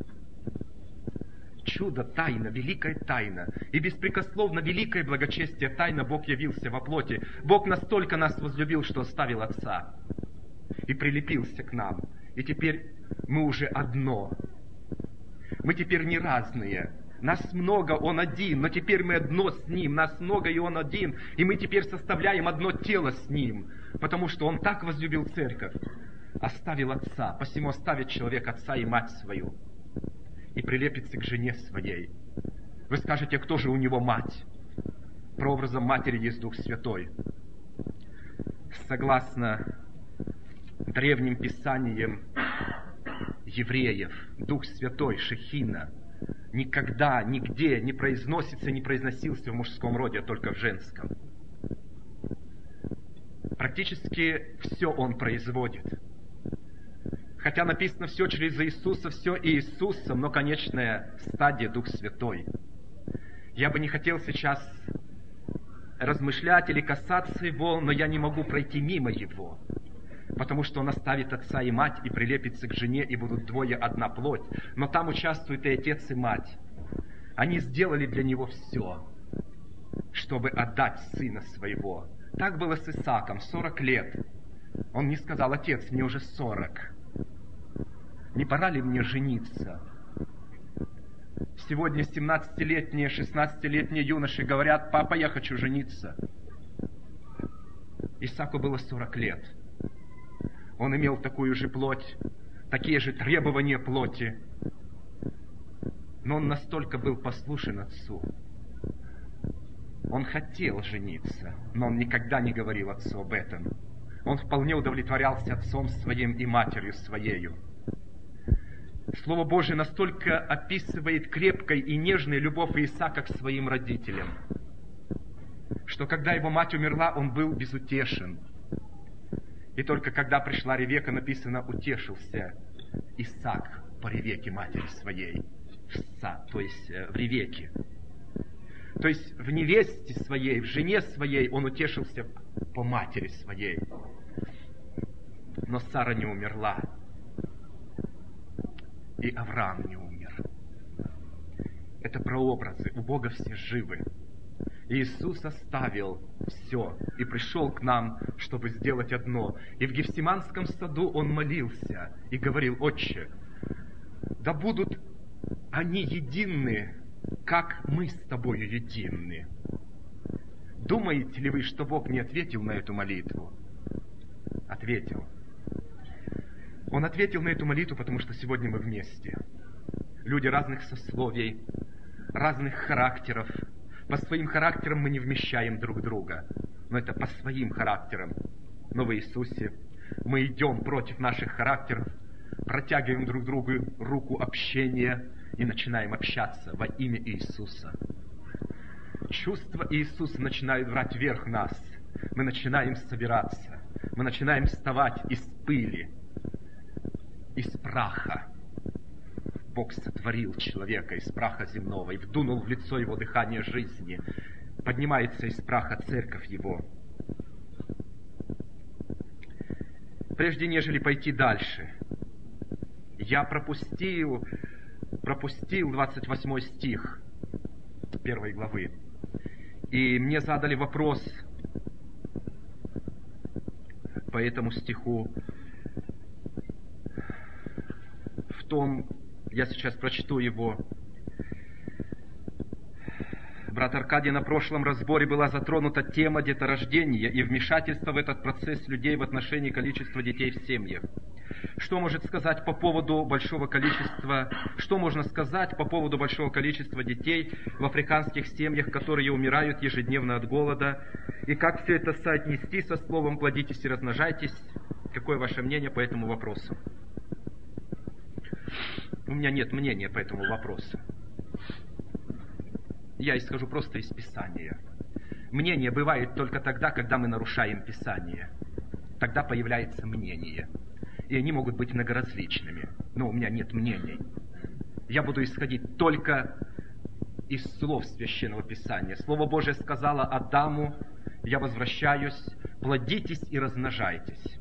Чудо, тайна, великая тайна, и беспрекословно великое благочестие тайна Бог явился во плоти. Бог настолько нас возлюбил, что оставил отца и прилепился к нам. И теперь мы уже одно. Мы теперь не разные. Нас много, Он один, но теперь мы одно с Ним. Нас много, и Он один. И мы теперь составляем одно тело с Ним. Потому что Он так возлюбил церковь. Оставил отца. Посему оставит человек отца и мать свою. И прилепится к жене своей. Вы скажете, кто же у него мать? Прообразом матери есть Дух Святой. Согласно древним писаниям евреев, Дух Святой, Шехина, никогда, нигде не произносится, не произносился в мужском роде, а только в женском. Практически все Он производит. Хотя написано все через Иисуса, все Иисусом, но конечная стадия Дух Святой. Я бы не хотел сейчас размышлять или касаться Его, но я не могу пройти мимо Его. Потому что Он оставит отца и мать и прилепится к жене, и будут двое одна плоть. Но там участвуют и отец, и мать. Они сделали для Него все, чтобы отдать сына своего. Так было с Исааком, 40 лет. Он не сказал: отец, мне уже 40. Не пора ли мне жениться? Сегодня 17-летние, 16-летние юноши говорят: папа, я хочу жениться. Исааку было 40 лет. Он имел такую же плоть, такие же требования плоти. Но он настолько был послушен отцу. Он хотел жениться, но он никогда не говорил отцу об этом. Он вполне удовлетворялся отцом своим и матерью своею. Слово Божие настолько описывает крепкой и нежной любовь Исаака к своим родителям, что когда его мать умерла, он был безутешен. И только когда пришла Ревека, написано, утешился Исаак по Ревеке матери своей, то есть в Ревеке. То есть в невесте своей, в жене своей он утешился по матери своей. Но Сара не умерла, и Авраам не умер. Это прообразы, у Бога все живы. Иисус оставил все и пришел к нам, чтобы сделать одно. И в Гефсиманском саду Он молился и говорил: «Отче, да будут они едины, как мы с Тобою едины». Думаете ли вы, что Бог не ответил на эту молитву? Ответил. Он ответил на эту молитву, потому что сегодня мы вместе. Люди разных сословий, разных характеров. По своим характерам мы не вмещаем друг друга, но это по своим характерам. Но в Иисусе мы идем против наших характеров, протягиваем друг другу руку общения и начинаем общаться во имя Иисуса. Чувства Иисуса начинают брать верх нас. Мы начинаем собираться, мы начинаем вставать из пыли, из праха. Бог сотворил человека из праха земного и вдунул в лицо его дыхание жизни. Поднимается из праха церковь его. Прежде нежели пойти дальше, я пропустил 28 стих 1 главы. И мне задали вопрос по этому стиху в том, я сейчас прочту его. Брат Аркадий, на прошлом разборе была затронута тема деторождения и вмешательства в этот процесс людей в отношении количества детей в семьях. Что можно сказать по поводу большого количества детей в африканских семьях, которые умирают ежедневно от голода? И как все это соотнести со словом «плодитесь и размножайтесь»? Какое ваше мнение по этому вопросу? У меня нет мнения по этому вопросу. Я исхожу просто из Писания. Мнение бывает только тогда, когда мы нарушаем Писание. Тогда появляется мнение. И они могут быть многоразличными. Но у меня нет мнений. Я буду исходить только из слов Священного Писания. Слово Божие сказало Адаму: «Я возвращаюсь, плодитесь и размножайтесь».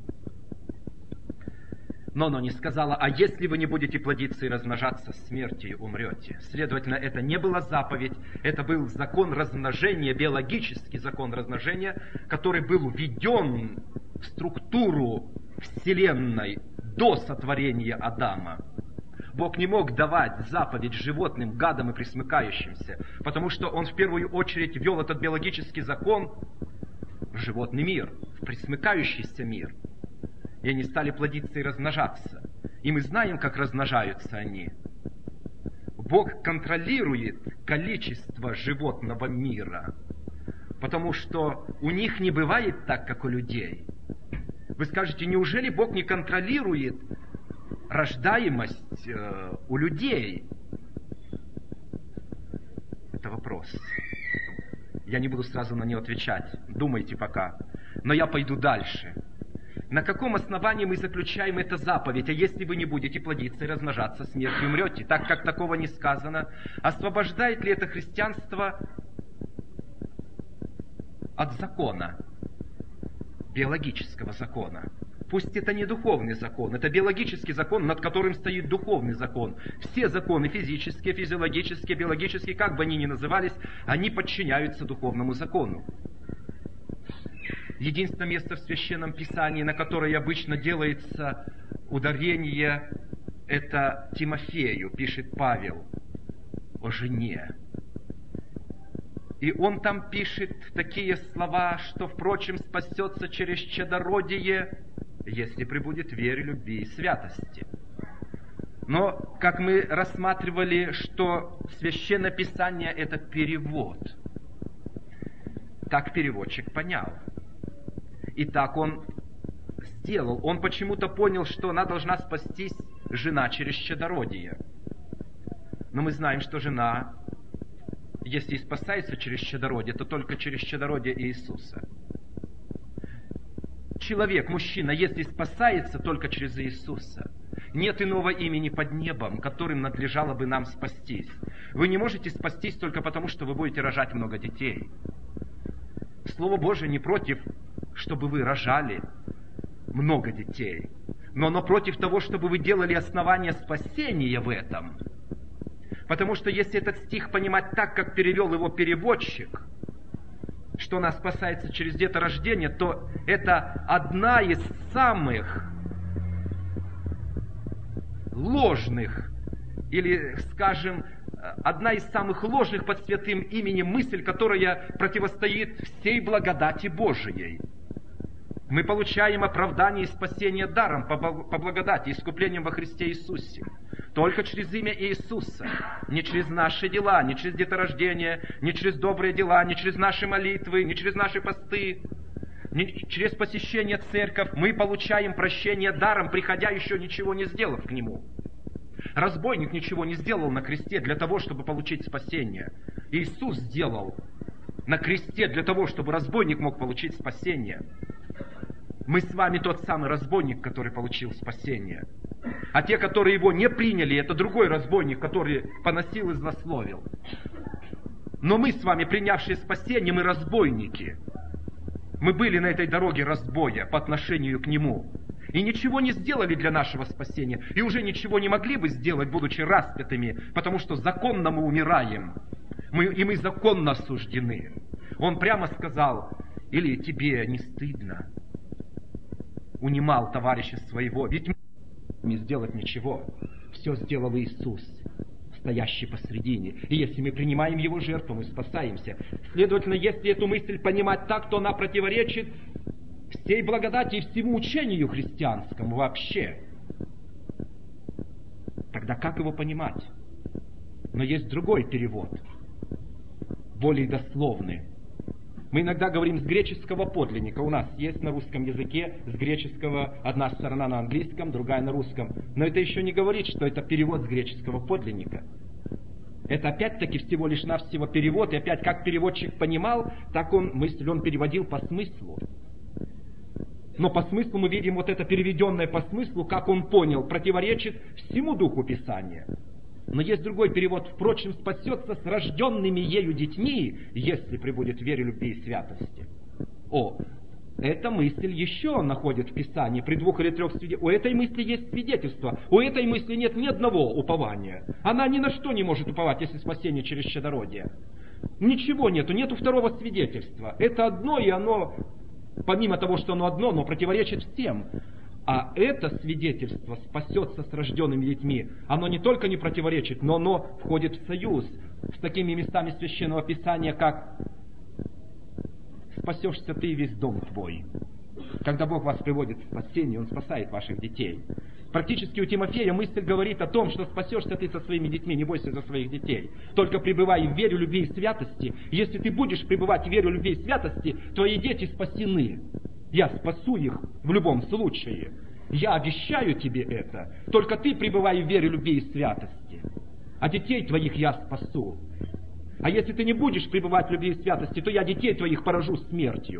Но оно не сказала: «А если вы не будете плодиться и размножаться, смертью умрете». Следовательно, это не была заповедь, это был закон размножения, биологический закон размножения, который был введен в структуру Вселенной до сотворения Адама. Бог не мог давать заповедь животным, гадам и пресмыкающимся, потому что Он в первую очередь ввел этот биологический закон в животный мир, в пресмыкающийся мир. И они стали плодиться и размножаться. И мы знаем, как размножаются они. Бог контролирует количество животного мира, потому что у них не бывает так, как у людей. Вы скажете, неужели Бог не контролирует рождаемость у людей? Это вопрос. Я не буду сразу на него отвечать. Думайте пока. Но я пойду дальше. На каком основании мы заключаем эту заповедь? А если вы не будете плодиться и размножаться, смертью умрете? Так как такого не сказано. Освобождает ли это христианство от закона? Биологического закона. Пусть это не духовный закон, это биологический закон, над которым стоит духовный закон. Все законы физические, физиологические, биологические, как бы они ни назывались, они подчиняются духовному закону. Единственное место в Священном Писании, на которое обычно делается ударение, это Тимофею, пишет Павел, о жене. И он там пишет такие слова, что, впрочем, спасется через чадородие, если пребудет в вере, любви и святости. Но, как мы рассматривали, что Священное Писание – это перевод. Так переводчик понял. И так он сделал. Он почему-то понял, что она должна спастись, жена, через чадородие. Но мы знаем, что жена если и спасается через чадородие, то только через чадородие Иисуса. Человек, мужчина, если спасается только через Иисуса, нет иного имени под небом, которым надлежало бы нам спастись. Вы не можете спастись только потому, что вы будете рожать много детей. Слово Божие не против, чтобы вы рожали много детей, но оно против того, чтобы вы делали основание спасения в этом. Потому что если этот стих понимать так, как перевел его переводчик, что она спасается через деторождение, то это одна из самых ложных, или, скажем, одна из самых ложных под святым именем мысль, которая противостоит всей благодати Божией. Мы получаем оправдание и спасение даром по благодати, искуплением во Христе Иисусе. Только через имя Иисуса, не через наши дела, не через деторождение, не через добрые дела, не через наши молитвы, не через наши посты, не через посещение церковь. Мы получаем прощение даром, приходя еще ничего не сделав к Нему. Разбойник ничего не сделал на кресте для того, чтобы получить спасение. Иисус сделал на кресте для того, чтобы разбойник мог получить спасение. Мы с вами тот самый разбойник, который получил спасение. А те, которые его не приняли, это другой разбойник, который поносил и злословил. Но мы с вами, принявшие спасение, мы разбойники. Мы были на этой дороге разбоя по отношению к Нему. И ничего не сделали для нашего спасения. И уже ничего не могли бы сделать, будучи распятыми, потому что законно мы умираем. Мы законно осуждены. Он прямо сказал: или тебе не стыдно? Унимал товарища своего. Ведь мы не сделать ничего. Все сделал Иисус, стоящий посредине. И если мы принимаем Его жертву, мы спасаемся. Следовательно, если эту мысль понимать так, то она противоречит всей благодати и всему учению христианскому вообще. Тогда как его понимать? Но есть другой перевод, более дословный. Мы иногда говорим с греческого подлинника. У нас есть на русском языке с греческого одна сторона на английском, другая на русском. Но это еще не говорит, что это перевод с греческого подлинника. Это опять-таки всего лишь навсего перевод. И опять, как переводчик понимал, так он переводил по смыслу. Но по смыслу мы видим вот это переведенное по смыслу, как он понял, противоречит всему духу Писания. Но есть другой перевод: впрочем, спасется с рожденными ею детьми, если пребудет в вере, любви и святости. Эта мысль еще находит в Писании при 2 или 3 свидетельствах. У этой мысли есть свидетельство. У этой мысли нет ни одного упования. Она ни на что не может уповать, если спасение через чадородие. Ничего нету второго свидетельства. Это одно, и оно, помимо того, что оно одно, но противоречит всем. А это свидетельство спасется с рожденными детьми. Оно не только не противоречит, но оно входит в союз с такими местами Священного Писания, как «спасешься ты и весь дом твой». Когда Бог вас приводит в спасение, Он спасает ваших детей. Практически у Тимофея мысль говорит о том, что спасешься ты со своими детьми, не бойся за своих детей. Только пребывай в вере, любви и святости. Если ты будешь пребывать в вере, любви и святости, твои дети спасены. Я спасу их в любом случае. Я обещаю тебе это. Только ты пребывай в вере, любви и святости. А детей твоих я спасу. А если ты не будешь пребывать в любви и святости, то я детей твоих поражу смертью.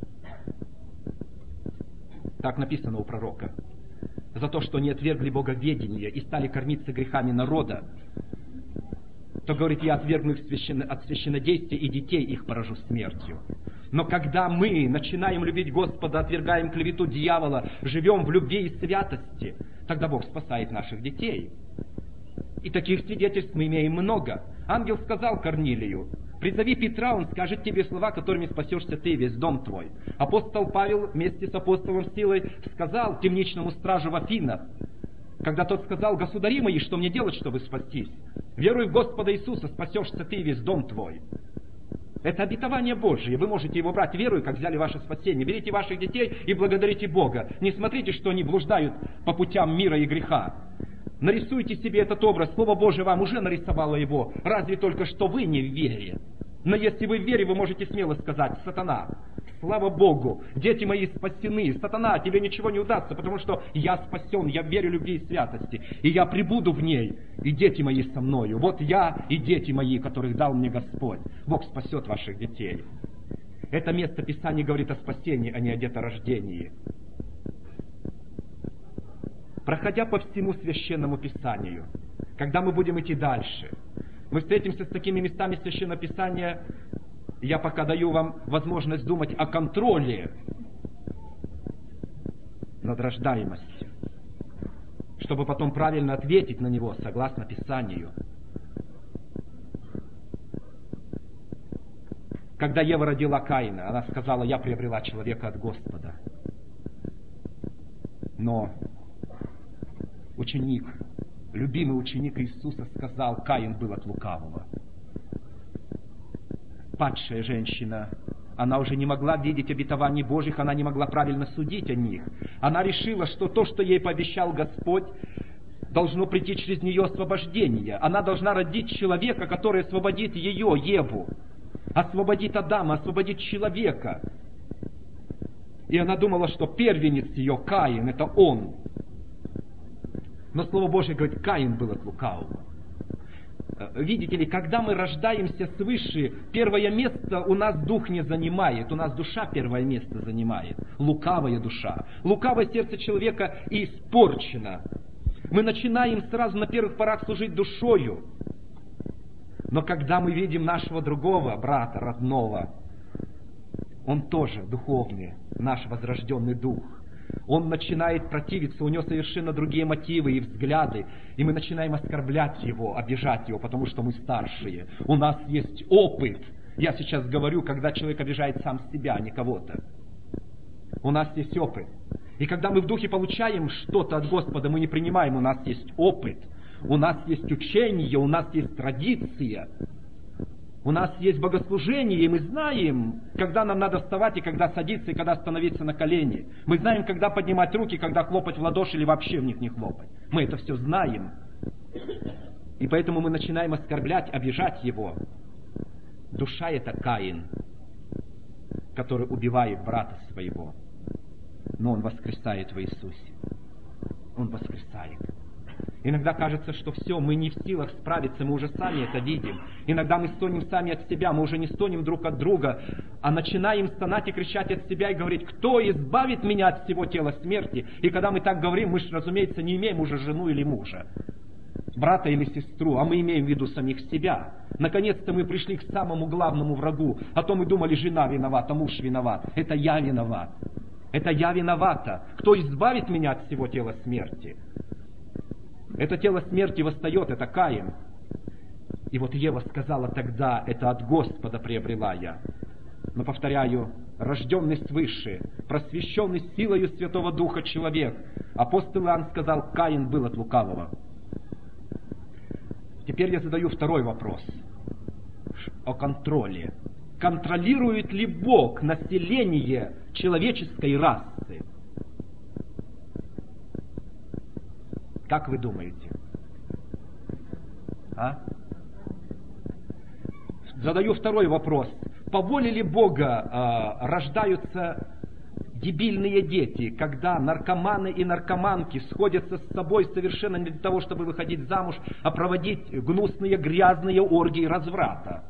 Так написано у пророка. За то, что они отвергли боговедение и стали кормиться грехами народа, то говорит: я отвергну их от священнодействия, и детей их поражу смертью. Но когда мы начинаем любить Господа, отвергаем клевету дьявола, живем в любви и святости, тогда Бог спасает наших детей. И таких свидетельств мы имеем много. Ангел сказал Корнилию: призови Петра, он скажет тебе слова, которыми спасешься ты и весь дом твой. Апостол Павел вместе с апостолом Силой сказал темничному стражу в Афинах, когда тот сказал: государи мои, что мне делать, чтобы спастись? Веруй в Господа Иисуса, спасешься ты и весь дом твой. Это обетование Божие. Вы можете его брать верой, как взяли ваше спасение. Берите ваших детей и благодарите Бога. Не смотрите, что они блуждают по путям мира и греха. Нарисуйте себе этот образ. Слово Божие вам уже нарисовало его. Разве только что вы не в вере. Но если вы в вере, вы можете смело сказать: сатана, слава Богу, дети мои спасены. Сатана, тебе ничего не удастся, потому что я спасен, я верю любви и святости, и я пребуду в ней, и дети мои со мною. Вот я и дети мои, которых дал мне Господь. Бог спасет ваших детей. Это место Писания говорит о спасении, а не о деторождении. Проходя по всему Священному Писанию, когда мы будем идти дальше, мы встретимся с такими местами Священного Писания. Я пока даю вам возможность думать о контроле над рождаемостью, чтобы потом правильно ответить на него согласно Писанию. Когда Ева родила Каина, она сказала: я приобрела человека от Господа. Но ученик, любимый ученик Иисуса сказал: Каин был от лукавого. Падшая женщина, она уже не могла видеть обетований Божьих, она не могла правильно судить о них. Она решила, что то, что ей пообещал Господь, должно прийти через нее освобождение. Она должна родить человека, который освободит ее, Еву, освободит Адама, освободит человека. И она думала, что первенец ее, Каин, это он. Но Слово Божье говорит: Каин был от лукавого. Видите ли, когда мы рождаемся свыше, первое место у нас дух не занимает, у нас душа первое место занимает. Лукавая душа. Лукавое сердце человека испорчено. Мы начинаем сразу на первых порах служить душою. Но когда мы видим нашего другого брата, родного, он тоже духовный, наш возрожденный дух. Он начинает противиться, у него совершенно другие мотивы и взгляды, и мы начинаем оскорблять его, обижать его, потому что мы старшие. У нас есть опыт. Я сейчас говорю, когда человек обижает сам себя, а не кого-то. У нас есть опыт. И когда мы в духе получаем что-то от Господа, мы не принимаем, у нас есть опыт, у нас есть учение, у нас есть традиция. У нас есть богослужение, и мы знаем, когда нам надо вставать, и когда садиться, и когда становиться на колени. Мы знаем, когда поднимать руки, когда хлопать в ладоши, или вообще в них не хлопать. Мы это все знаем. И поэтому мы начинаем оскорблять, обижать его. Душа — это Каин, который убивает брата своего. Но он воскресает в Иисусе. Он воскресает. Иногда кажется, что все, мы не в силах справиться, мы уже сами это видим. Иногда мы стонем сами от себя, мы уже не стонем друг от друга, а начинаем стонать и кричать от себя и говорить: кто избавит меня от всего тела смерти? И когда мы так говорим, мы же, разумеется, не имеем уже жену или мужа, брата или сестру, а мы имеем в виду самих себя. Наконец-то мы пришли к самому главному врагу, а то мы думали: жена виновата, муж виноват. Это я виноват. Это я виновата. Кто избавит меня от всего тела смерти? Это тело смерти восстает, это Каин. И вот Ева сказала тогда: это от Господа приобрела я. Но, повторяю, рожденный свыше, просвещенный силою Святого Духа человек. Апостол Иоанн сказал: Каин был от лукавого. Теперь я задаю второй вопрос о контроле. Контролирует ли Бог население человеческой расы? Как вы думаете? Задаю второй вопрос. По воле ли Бога рождаются дебильные дети, когда наркоманы и наркоманки сходятся с собой совершенно не для того, чтобы выходить замуж, а проводить гнусные, грязные оргии разврата?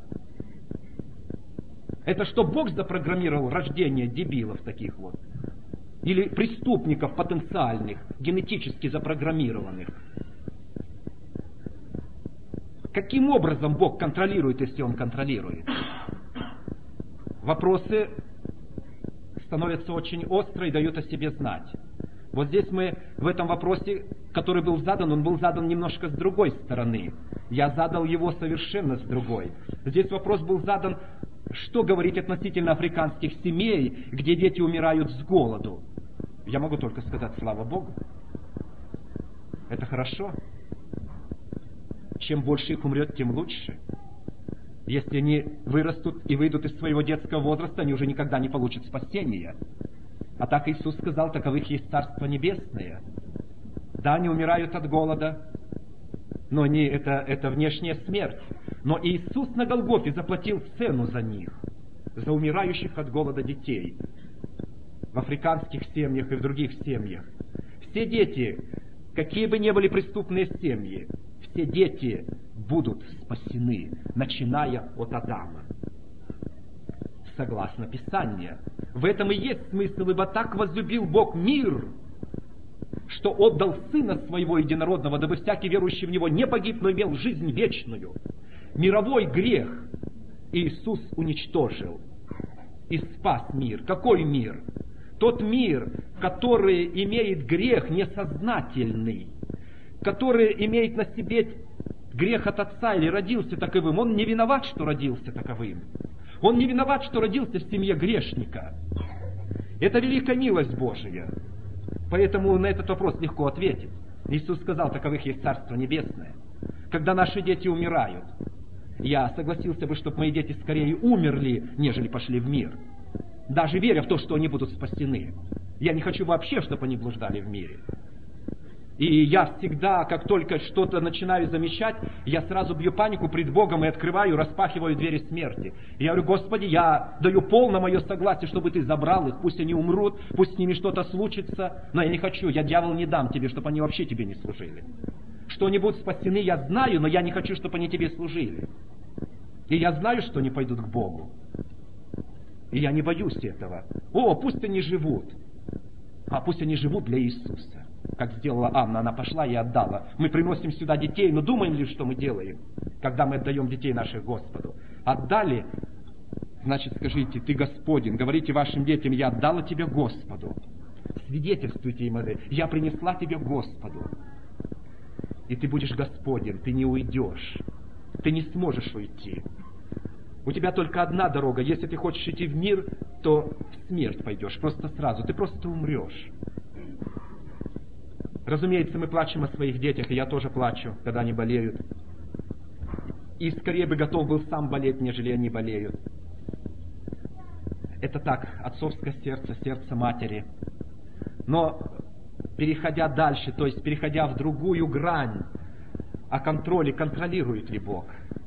Это что, Бог запрограммировал рождение дебилов таких вот? Или преступников потенциальных, генетически запрограммированных? Каким образом Бог контролирует, если Он контролирует? Вопросы становятся очень острые и дают о себе знать. Вот здесь мы в этом вопросе, который был задан, он был задан немножко с другой стороны. Я задал его совершенно с другой. Здесь вопрос был задан: что говорить относительно африканских семей, где дети умирают с голоду? Я могу только сказать: слава Богу. Это хорошо. Чем больше их умрет, тем лучше. Если они вырастут и выйдут из своего детского возраста, они уже никогда не получат спасения. А так Иисус сказал: таковых есть Царство Небесное. Да, они умирают от голода, но это внешняя смерть. Но Иисус на Голгофе заплатил цену за них, за умирающих от голода детей в африканских семьях и в других семьях. Все дети, какие бы ни были преступные семьи, все дети будут спасены, начиная от Адама. Согласно Писанию. В этом и есть смысл, ибо так возлюбил Бог мир, что отдал Сына Своего Единородного, дабы всякий верующий в Него не погиб, но имел жизнь вечную. Мировой грех Иисус уничтожил и спас мир. Какой мир? Тот мир, который имеет грех несознательный, который имеет на себе грех от отца или родился таковым. Он не виноват, что родился таковым. Он не виноват, что родился в семье грешника. Это великая милость Божия. Поэтому на этот вопрос легко ответить. Иисус сказал, таковых есть Царство Небесное. Когда наши дети умирают, я согласился бы, чтобы мои дети скорее умерли, нежели пошли в мир. Даже веря в то, что они будут спасены. Я не хочу вообще, чтобы они блуждали в мире. И я всегда, как только что-то начинаю замечать, я сразу бью панику пред Богом и открываю, распахиваю двери смерти. И я говорю: Господи, я даю полное мое согласие, чтобы Ты забрал их, пусть они умрут, пусть с ними что-то случится, но я не хочу, я, дьявол, не дам Тебе, чтобы они вообще Тебе не служили. Что они будут спасены, я знаю, но я не хочу, чтобы они Тебе служили. И я знаю, что они пойдут к Богу. И я не боюсь этого. О, пусть они живут. А пусть они живут для Иисуса. Как сделала Анна, она пошла и отдала. Мы приносим сюда детей, но думаем ли, что мы делаем, когда мы отдаем детей наших Господу? Отдали, значит, скажите: Ты Господин. Говорите вашим детям: я отдала Тебя Господу. Свидетельствуйте им: я принесла Тебя Господу. И ты будешь Господин, ты не уйдешь. Ты не сможешь уйти. У тебя только одна дорога. Если ты хочешь идти в мир, то в смерть пойдешь. Просто сразу. Ты просто умрешь. Разумеется, мы плачем о своих детях, и я тоже плачу, когда они болеют. И скорее бы готов был сам болеть, нежели они болеют. Это так, отцовское сердце, сердце матери. Но переходя дальше, то есть переходя в другую грань, о контроле, контролирует ли Бог?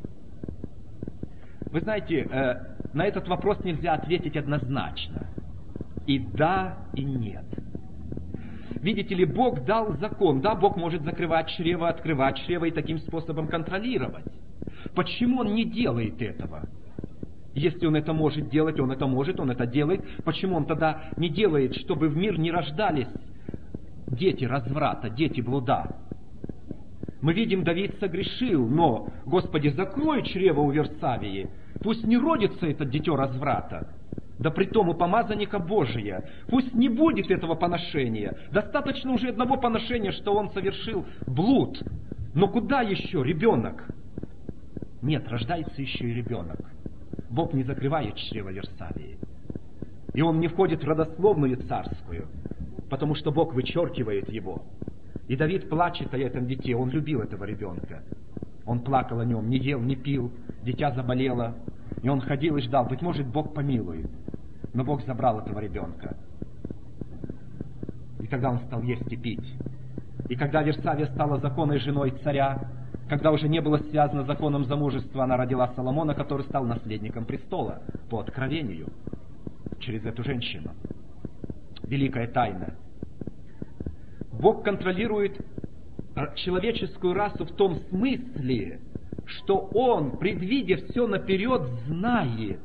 Вы знаете, на этот вопрос нельзя ответить однозначно. И да, и нет. Видите ли, Бог дал закон. Да, Бог может закрывать чрево, открывать чрево и таким способом контролировать. Почему Он не делает этого? Если Он это может делать, Он это может, Он это делает. Почему Он тогда не делает, чтобы в мир не рождались дети разврата, дети блуда? Мы видим, Давид согрешил, но, Господи, закрой чрево у Версавии, пусть не родится это дитё разврата. Да притом у помазанника Божия. Пусть не будет этого поношения. Достаточно уже одного поношения, что он совершил блуд. Но куда еще ребенок? Нет, рождается еще и ребенок. Бог не закрывает чрево Версавии. И он не входит в родословную царскую, потому что Бог вычеркивает его. И Давид плачет о этом дите. Он любил этого ребенка. Он плакал о нем, не ел, не пил. Дитя заболело. И он ходил и ждал, быть может, Бог помилует. Но Бог забрал этого ребенка. И тогда он стал есть и пить. И когда Версавия стала законной женой царя, когда уже не было связано законом замужества, она родила Соломона, который стал наследником престола по откровению через эту женщину. Великая тайна. Бог контролирует человеческую расу в том смысле, что Он, предвидя все наперед, знает.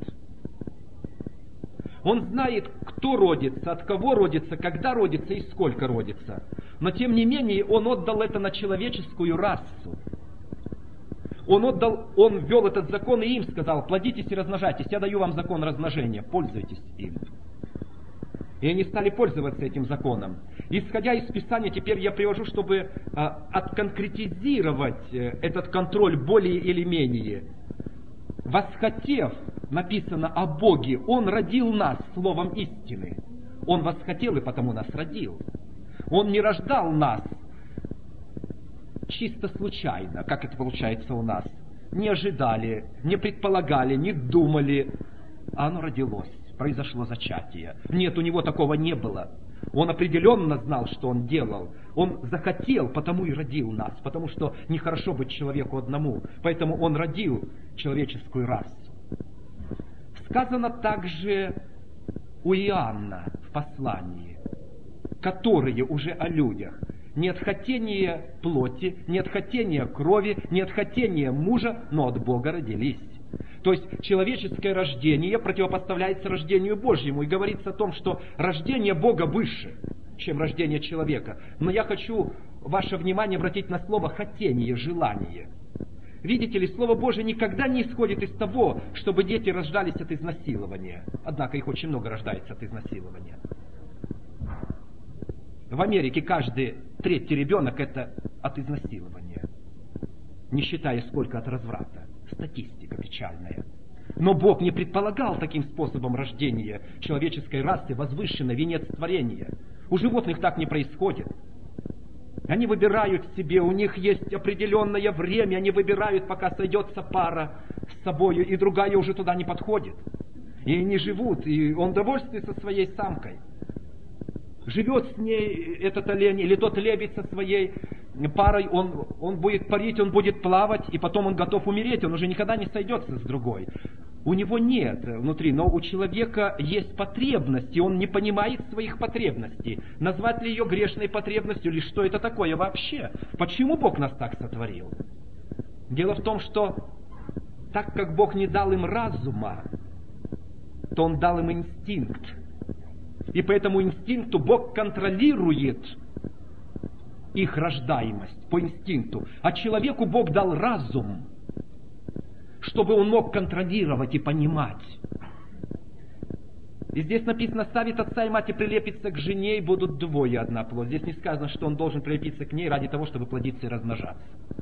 Он знает, кто родится, от кого родится, когда родится и сколько родится. Но тем не менее, Он отдал это на человеческую расу. Он ввел этот закон и им сказал: плодитесь и размножайтесь, я даю вам закон размножения, пользуйтесь им. И они стали пользоваться этим законом. Исходя из Писания, теперь я привожу, чтобы отконкретизировать этот контроль более или менее. Восхотев, написано о Боге, Он родил нас словом истины. Он восхотел и потому нас родил. Он не рождал нас чисто случайно, как это получается у нас. Не ожидали, не предполагали, не думали, а оно родилось. Произошло зачатие. Нет, у него такого не было. Он определенно знал, что он делал. Он захотел, потому и родил нас, потому что нехорошо быть человеку одному. Поэтому он родил человеческую расу. Сказано также у Иоанна в послании, которые уже о людях. Не от хотения плоти, не от хотения крови, не от хотения мужа, но от Бога родились. То есть человеческое рождение противопоставляется рождению Божьему. И говорится о том, что рождение Бога выше, чем рождение человека. Но я хочу ваше внимание обратить на слово «хотение», «желание». Видите ли, Слово Божие никогда не исходит из того, чтобы дети рождались от изнасилования. Однако их очень много рождается от изнасилования. В Америке каждый третий ребенок это от изнасилования. Не считая сколько от разврата. Статистика печальная. Но Бог не предполагал таким способом рождения человеческой расы возвышенный венец творения. У животных так не происходит. Они выбирают себе, у них есть определенное время, они выбирают, пока сойдется пара с собою, и другая уже туда не подходит. И они живут, и он довольствуется своей самкой. Живет с ней этот олень или тот лебедь со своей парой, он будет парить, он будет плавать, и потом он готов умереть, он уже никогда не сойдется с другой. У него нет внутри, но у человека есть потребности, он не понимает своих потребностей. Назвать ли ее грешной потребностью, или что это такое вообще? Почему Бог нас так сотворил? Дело в том, что так как Бог не дал им разума, то Он дал им инстинкт. И по этому инстинкту Бог контролирует их рождаемость, по инстинкту. А человеку Бог дал разум, чтобы он мог контролировать и понимать. И здесь написано, ставит отца и мать и прилепится к жене, и будут двое одна плоть. Здесь не сказано, что он должен прилепиться к ней ради того, чтобы плодиться и размножаться.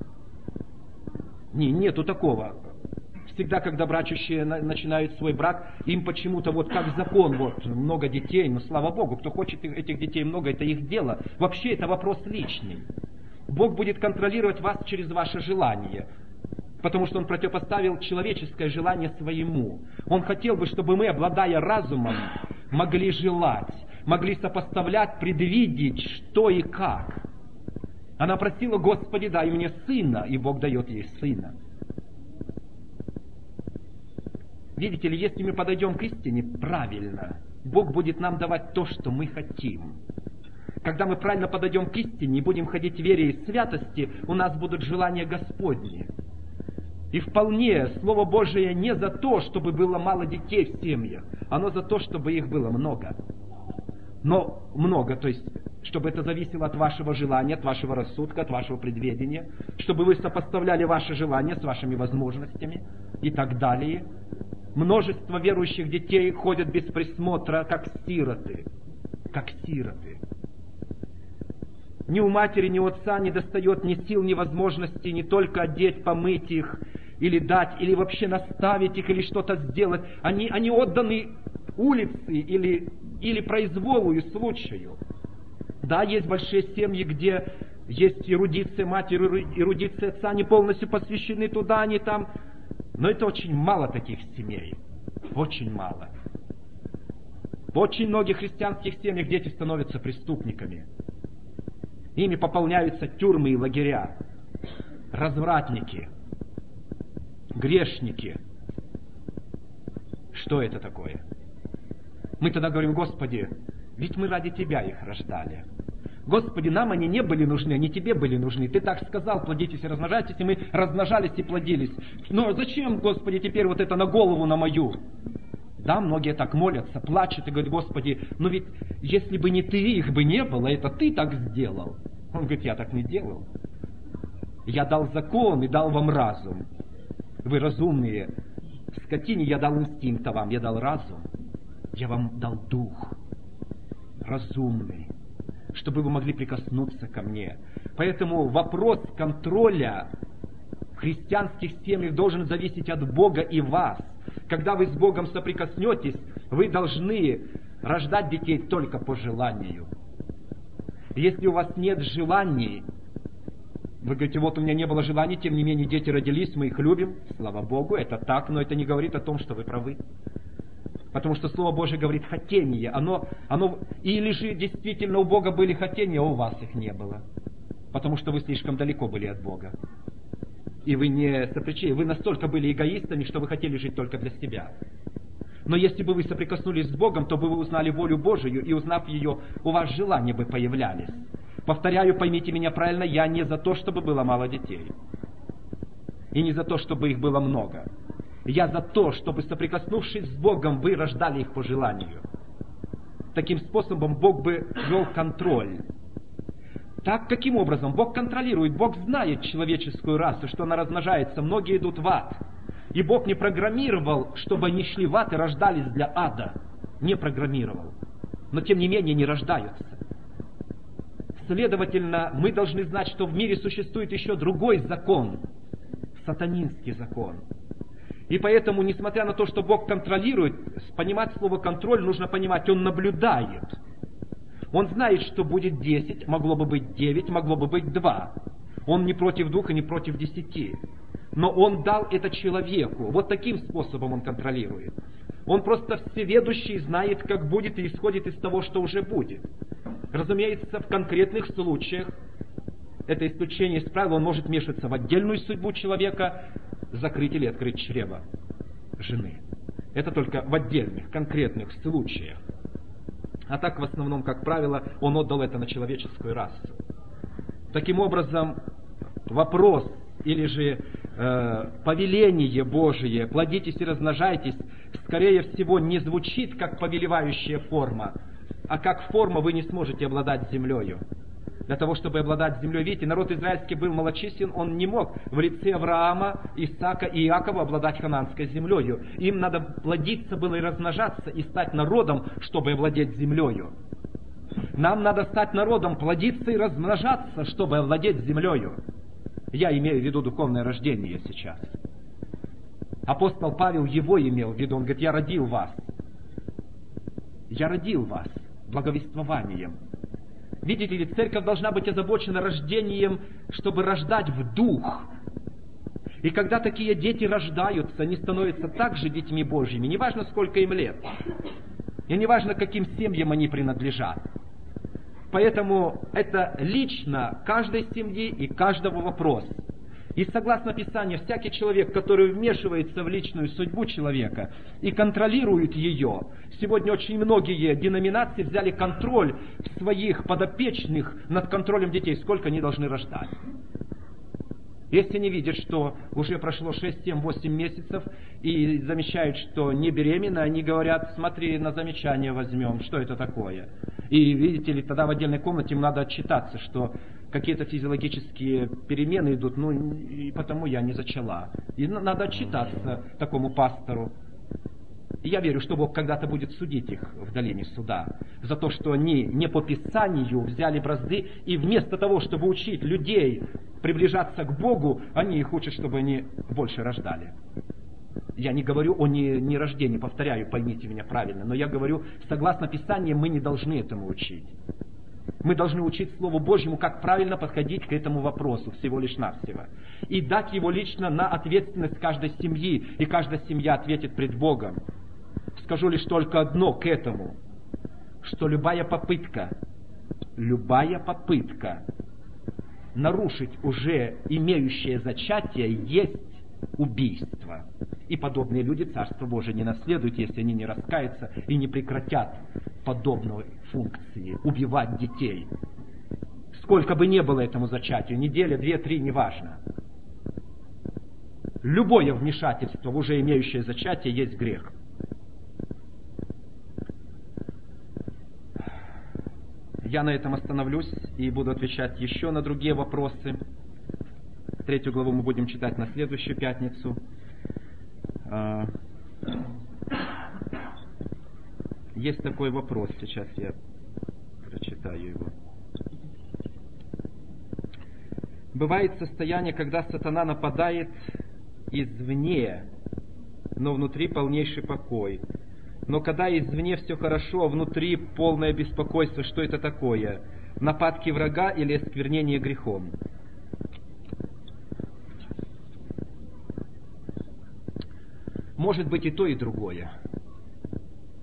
Нету такого. Всегда, когда брачущие начинают свой брак, им почему-то вот как закон, вот много детей, но слава Богу, кто хочет этих детей много, это их дело. Вообще это вопрос личный. Бог будет контролировать вас через ваше желание, потому что Он противопоставил человеческое желание своему. Он хотел бы, чтобы мы, обладая разумом, могли желать, могли сопоставлять, предвидеть, что и как. Она просила: Господи, дай мне сына, и Бог дает ей сына. Видите ли, если мы подойдем к истине правильно, Бог будет нам давать то, что мы хотим. Когда мы правильно подойдем к истине и будем ходить в вере и святости, у нас будут желания Господни. И вполне Слово Божие не за то, чтобы было мало детей в семьях, оно за то, чтобы их было много. Но много, то есть, чтобы это зависело от вашего желания, от вашего рассудка, от вашего предвидения, чтобы вы сопоставляли ваши желания с вашими возможностями и так далее. Множество верующих детей ходят без присмотра, как сироты. Как сироты. Ни у матери, ни у отца не достает ни сил, ни возможностей не только одеть, помыть их, или дать, или вообще наставить их, или что-то сделать. Они отданы улице или произволу и случаю. Да, есть большие семьи, где есть эрудиция матери, эрудиция отца, они полностью посвящены туда, они там. Но это очень мало таких семей. Очень мало. В очень многих христианских семьях дети становятся преступниками. Ими пополняются тюрьмы и лагеря. Развратники. Грешники. Что это такое? Мы тогда говорим: Господи, ведь мы ради Тебя их рождали. Господи, нам они не были нужны, они Тебе были нужны. Ты так сказал: плодитесь и размножайтесь, и мы размножались и плодились. Но зачем, Господи, теперь вот это на голову на мою? Да, многие так молятся, плачут и говорят: Господи, ну ведь если бы не Ты, их бы не было, это Ты так сделал. Он говорит: я так не делал. Я дал закон и дал вам разум. Вы разумные. Скотине я дал инстинкт, а вам я дал разум. Я вам дал дух разумный, чтобы вы могли прикоснуться ко мне. Поэтому вопрос контроля в христианских семьях должен зависеть от Бога и вас. Когда вы с Богом соприкоснетесь, вы должны рождать детей только по желанию. Если у вас нет желаний, вы говорите: вот у меня не было желаний, тем не менее дети родились, мы их любим. Слава Богу, это так, но это не говорит о том, что вы правы. Потому что Слово Божие говорит хотение. Или же действительно у Бога были хотения, а у вас их не было. Потому что вы слишком далеко были от Бога. И вы не сопричастны. Вы настолько были эгоистами, что вы хотели жить только для себя. Но если бы вы соприкоснулись с Богом, то бы вы узнали волю Божию, и узнав ее, у вас желания бы появлялись. Повторяю, поймите меня правильно, я не за то, чтобы было мало детей. И не за то, чтобы их было много. Я за то, чтобы, соприкоснувшись с Богом, вы рождали их по желанию. Таким способом Бог бы вел контроль. Так, каким образом? Бог контролирует, Бог знает человеческую расу, что она размножается, многие идут в ад. И Бог не программировал, чтобы они шли в ад и рождались для ада. Не программировал. Но тем не менее не рождаются. Следовательно, мы должны знать, что в мире существует еще другой закон. Сатанинский закон. И поэтому, несмотря на то, что Бог контролирует, понимать слово «контроль» нужно понимать, Он наблюдает. Он знает, что будет 10, могло бы быть 9, могло бы быть 2. Он не против 2 и не против 10. Но Он дал это человеку. Вот таким способом Он контролирует. Он просто всеведущий, знает, как будет, и исходит из того, что уже будет. Разумеется, в конкретных случаях, это исключение из правил, он может вмешиваться в отдельную судьбу человека, закрыть или открыть чрево жены. Это только в отдельных, конкретных случаях. А так, в основном, как правило, он отдал это на человеческую расу. Таким образом, вопрос или же повеление Божие, плодитесь и размножайтесь, скорее всего, не звучит как повелевающая форма, а как форма вы не сможете обладать землею. Для того, чтобы обладать землей, видите, народ израильский был малочислен, он не мог в лице Авраама, Исаака и Иакова обладать хананской землею. Им надо плодиться было и размножаться, и стать народом, чтобы овладеть землею. Нам надо стать народом, плодиться и размножаться, чтобы овладеть землею. Я имею в виду духовное рождение сейчас. Апостол Павел его имел в виду, он говорит, я родил вас. Я родил вас благовествованием. Видите ли, церковь должна быть озабочена рождением, чтобы рождать в дух. И когда такие дети рождаются, они становятся также детьми Божьими, неважно сколько им лет. И неважно каким семьям они принадлежат. Поэтому это лично каждой семьи и каждого вопрос. И согласно Писанию, всякий человек, который вмешивается в личную судьбу человека и контролирует ее, сегодня очень многие деноминации взяли контроль своих подопечных над контролем детей, сколько они должны рождать. Если они видят, что уже прошло 6, 7, 8 месяцев и замечают, что не беременна, они говорят, смотри, на замечание возьмем, что это такое. И видите ли, тогда в отдельной комнате им надо отчитаться, что какие-то физиологические перемены идут, и потому я не зачала. И надо отчитаться такому пастору. И я верю, что Бог когда-то будет судить их в долине суда за то, что они не по Писанию взяли бразды, и вместо того, чтобы учить людей приближаться к Богу, они их учат, чтобы они больше рождали. Я не говорю о нерождении, повторяю, поймите меня правильно, но я говорю, согласно Писанию, мы не должны этому учить. Мы должны учить Слову Божьему, как правильно подходить к этому вопросу, всего лишь навсего. И дать его лично на ответственность каждой семьи, и каждая семья ответит пред Богом. Скажу лишь только одно к этому, что любая попытка нарушить уже имеющее зачатие есть убийство. И подобные люди Царство Божие не наследуют, если они не раскаются и не прекратят подобной функции, убивать детей. Сколько бы ни было этому зачатию, неделя, 2, 3, неважно. Любое вмешательство в уже имеющее зачатие есть грех. Я на этом остановлюсь и буду отвечать еще на другие вопросы. 3 главу мы будем читать на следующую пятницу. Есть такой вопрос, сейчас я прочитаю его. Бывает состояние, когда сатана нападает извне, но внутри полнейший покой. Но когда извне все хорошо, а внутри полное беспокойство, что это такое? Нападки врага или осквернение грехом? Может быть и то, и другое.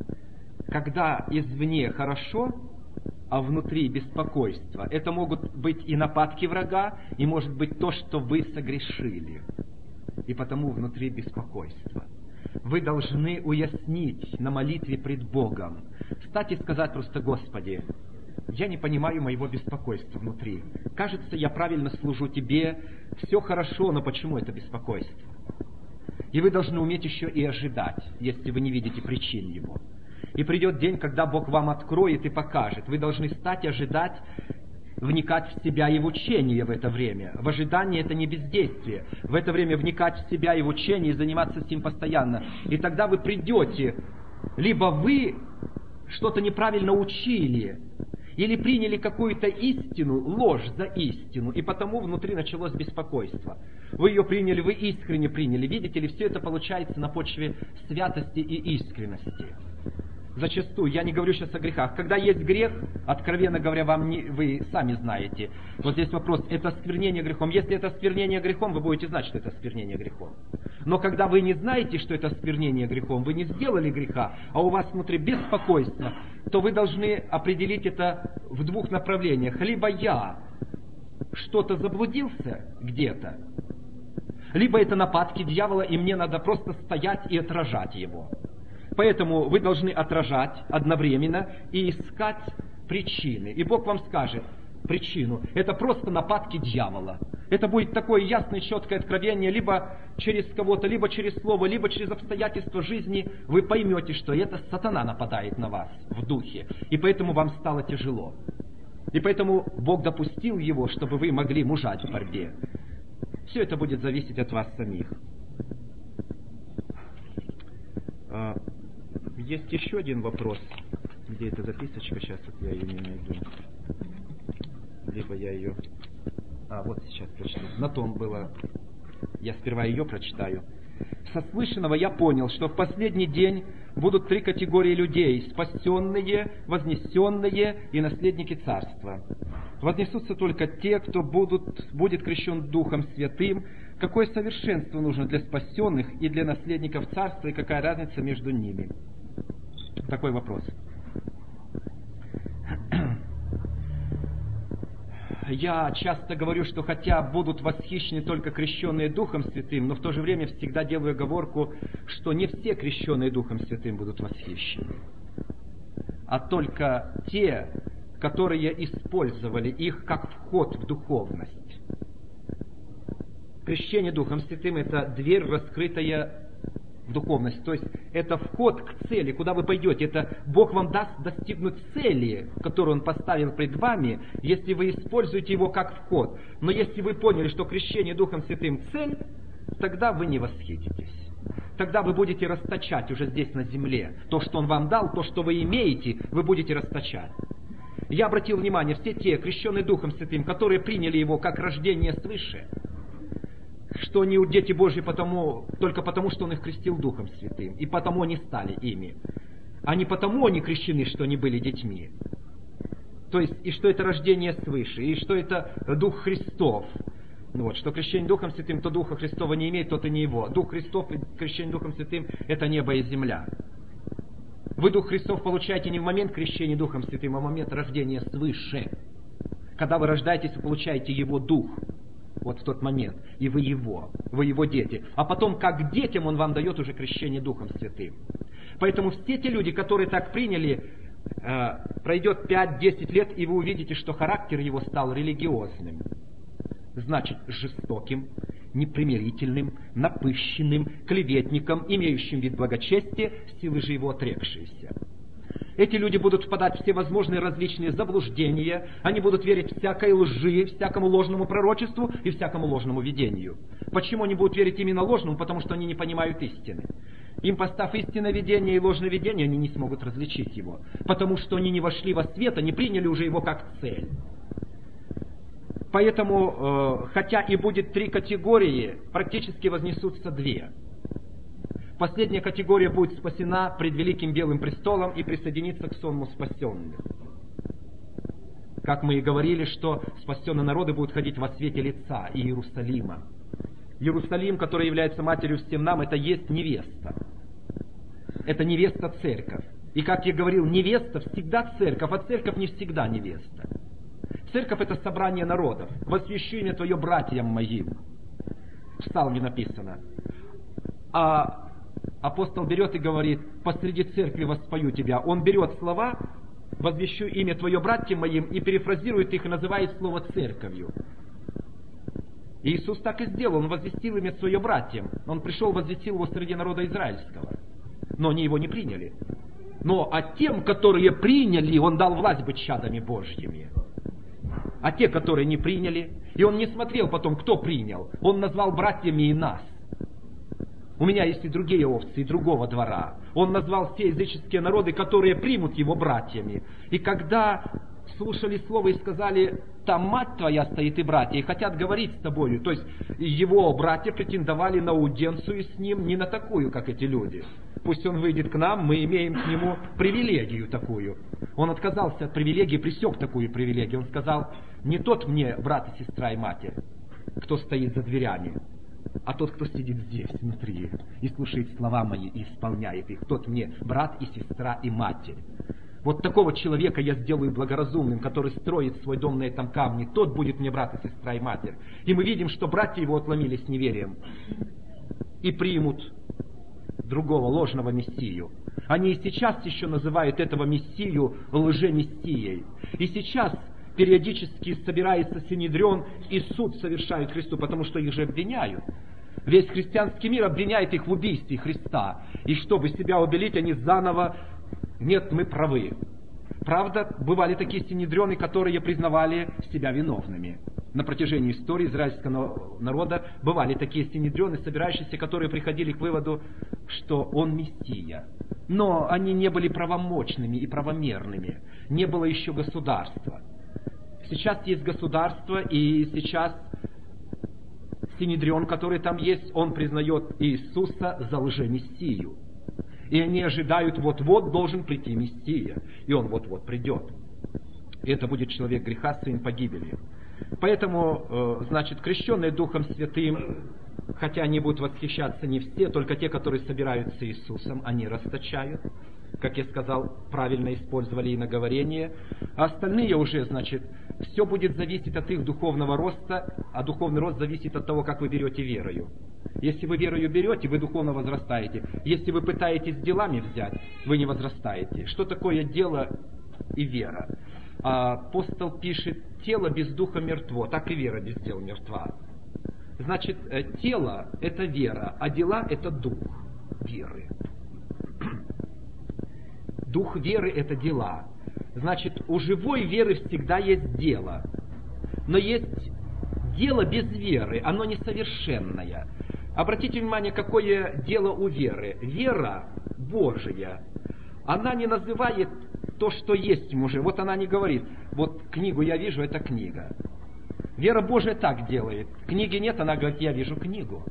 когда извне хорошо, а внутри беспокойство. Это могут быть и нападки врага, и может быть то, что вы согрешили. И потому внутри беспокойство. Вы должны уяснить на молитве пред Богом. Встать и сказать просто: Господи, я не понимаю моего беспокойства внутри. Кажется, я правильно служу Тебе, все хорошо, но почему это беспокойство? И вы должны уметь еще и ожидать, если вы не видите причин его. И придет день, когда Бог вам откроет и покажет. Вы должны стать, ожидать, вникать в себя и в учение в это время. В ожидании это не бездействие. В это время вникать в себя и в учение, и заниматься с ним постоянно. И тогда вы придете, либо вы что-то неправильно учили, или приняли какую-то истину, ложь за истину, и потому внутри началось беспокойство. Вы ее приняли, вы искренне приняли. Видите ли, все это получается на почве святости и искренности. Зачастую, я не говорю сейчас о грехах. Когда есть грех, откровенно говоря, вы сами знаете. Вот здесь вопрос, это осквернение грехом. Если это осквернение грехом, вы будете знать, что это осквернение грехом. Но когда вы не знаете, что это осквернение грехом, вы не сделали греха, а у вас внутри беспокойство, то вы должны определить это в двух направлениях. Либо я что-то заблудился где-то, либо это нападки дьявола, и мне надо просто стоять и отражать его. Поэтому вы должны отражать одновременно и искать причины. И Бог вам скажет причину. Это просто нападки дьявола. Это будет такое ясное, четкое откровение, либо через кого-то, либо через слово, либо через обстоятельства жизни. Вы поймете, что это сатана нападает на вас в духе. И поэтому вам стало тяжело. И поэтому Бог допустил его, чтобы вы могли мужать в борьбе. Все это будет зависеть от вас самих. Есть еще один вопрос. Где эта записочка? Сейчас вот я ее не найду. Либо я ее... вот сейчас прочту. На том было... Я сперва ее прочитаю. Со слышанного я понял, что в последний день будут 3 категории людей: спасенные, вознесенные и наследники царства. Вознесутся только те, кто будет крещен Духом Святым. Какое совершенство нужно для спасенных и для наследников царства, и какая разница между ними? Такой вопрос. Я часто говорю, что хотя будут восхищены только крещенные Духом Святым, но в то же время всегда делаю оговорку, что не все крещенные Духом Святым будут восхищены, а только те, которые использовали их как вход в духовность. Крещение Духом Святым — это дверь, раскрытая в духовность. То есть это вход к цели, куда вы пойдете. Это Бог вам даст достигнуть цели, которую Он поставил пред вами, если вы используете его как вход. Но если вы поняли, что крещение Духом Святым — цель, тогда вы не восхититесь. Тогда вы будете расточать уже здесь на земле. То, что Он вам дал, то, что вы имеете, вы будете расточать. Я обратил внимание, все те, крещенные Духом Святым, которые приняли его как рождение свыше, что они дети Божьи только потому, что Он их крестил Духом Святым, и потому они стали ими. А не потому они крещены, что они были детьми. То есть, и что это рождение свыше, и что это Дух Христов. Что крещение Духом Святым, то Духа Христова не имеет, тот и не его. Дух Христов и крещение Духом Святым — это небо и земля. Вы Дух Христов получаете не в момент крещения Духом Святым, а в момент рождения свыше. Когда вы рождаетесь, вы получаете Его Дух. Вот в тот момент. И вы Его дети. А потом, как детям, Он вам дает уже крещение Духом Святым. Поэтому все те люди, которые так приняли, пройдет 5-10 лет, и вы увидите, что характер его стал религиозным. Значит, жестоким, непримирительным, напыщенным, клеветником, имеющим вид благочестия, силы же его отрекшиеся. Эти люди будут впадать в всевозможные различные заблуждения, они будут верить всякой лжи, всякому ложному пророчеству и всякому ложному видению. Почему они будут верить именно ложному? Потому что они не понимают истины. Им, постав истинное видение и ложное видение, они не смогут различить его. Потому что они не вошли во свет, они приняли уже его как цель. Поэтому, хотя и будет 3 категории, практически вознесутся 2. Последняя категория будет спасена пред Великим Белым Престолом и присоединится к сонму спасенных. Как мы и говорили, что спасенные народы будут ходить во свете лица Иерусалима. Иерусалим, который является матерью всем нам, это есть невеста. Это невеста церковь. И, как я говорил, невеста всегда церковь, а церковь не всегда невеста. Церковь — это собрание народов. «Возвещу имя Твое братьям моим». В Псалме написано. А апостол берет и говорит: «Посреди церкви воспою Тебя». Он берет слова «возвещу имя Твое братьям моим» и перефразирует их и называет слово церковью. Иисус так и сделал, Он возвестил имя Свое братьям. Он пришел, возвестил его среди народа израильского. Но они его не приняли. А тем, которые приняли, Он дал власть быть чадами Божьими. А те, которые не приняли, и Он не смотрел потом, кто принял, Он назвал братьями и нас. У меня есть и другие овцы, и другого двора. Он назвал все языческие народы, которые примут Его братьями. И когда слушали слово и сказали: «Там мать твоя стоит и братья», и хотят говорить с тобою, то есть Его братья претендовали на аудиенцию с Ним, не на такую, как эти люди. Пусть Он выйдет к нам, мы имеем к Нему привилегию такую. Он отказался от привилегии, пресек такую привилегию. Он сказал: «Не тот мне брат и сестра и матерь, кто стоит за дверями, а тот, кто сидит здесь, внутри, и слушает слова мои, и исполняет их. Тот мне брат и сестра и матерь». Вот такого человека я сделаю благоразумным, который строит свой дом на этом камне. Тот будет мне брат и сестра и матерь. И мы видим, что братья его отломились неверием и примут другого ложного мессию. Они и сейчас еще называют этого мессию лжемессией. И сейчас периодически собирается Синедрион и суд совершают Христу, потому что их же обвиняют. Весь христианский мир обвиняет их в убийстве Христа. И чтобы себя убелить, они заново: «Нет, мы правы». Правда, бывали такие синедрионы, которые признавали себя виновными. На протяжении истории израильского народа бывали такие синедрионы, собирающиеся, которые приходили к выводу, что он Мессия. Но они не были правомочными и правомерными. Не было еще государства. Сейчас есть государство, и сейчас синедрион, который там есть, он признает Иисуса за лжемессию. И они ожидают: вот-вот должен прийти Мессия, и он вот-вот придет. И это будет человек греха, сын погибели. Поэтому, крещенные Духом Святым, хотя они будут восхищаться не все, только те, которые собираются Иисусом, они расточают. Как я сказал, правильно использовали иноговорение. А остальные уже, все будет зависеть от их духовного роста, а духовный рост зависит от того, как вы берете верою. Если вы верою берете, вы духовно возрастаете. Если вы пытаетесь делами взять, вы не возрастаете. Что такое дело и вера? Апостол пишет: тело без духа мертво, так и вера без дел мертва. Тело — это вера, а дела — это дух веры. Дух веры — это дела. У живой веры всегда есть дело. Но есть дело без веры, оно несовершенное. Обратите внимание, какое дело у веры. Вера Божия, она не называет то, что есть уже. Вот она не говорит: вот книгу я вижу, это книга. Вера Божия так делает. Книги нет, она говорит: я вижу книгу.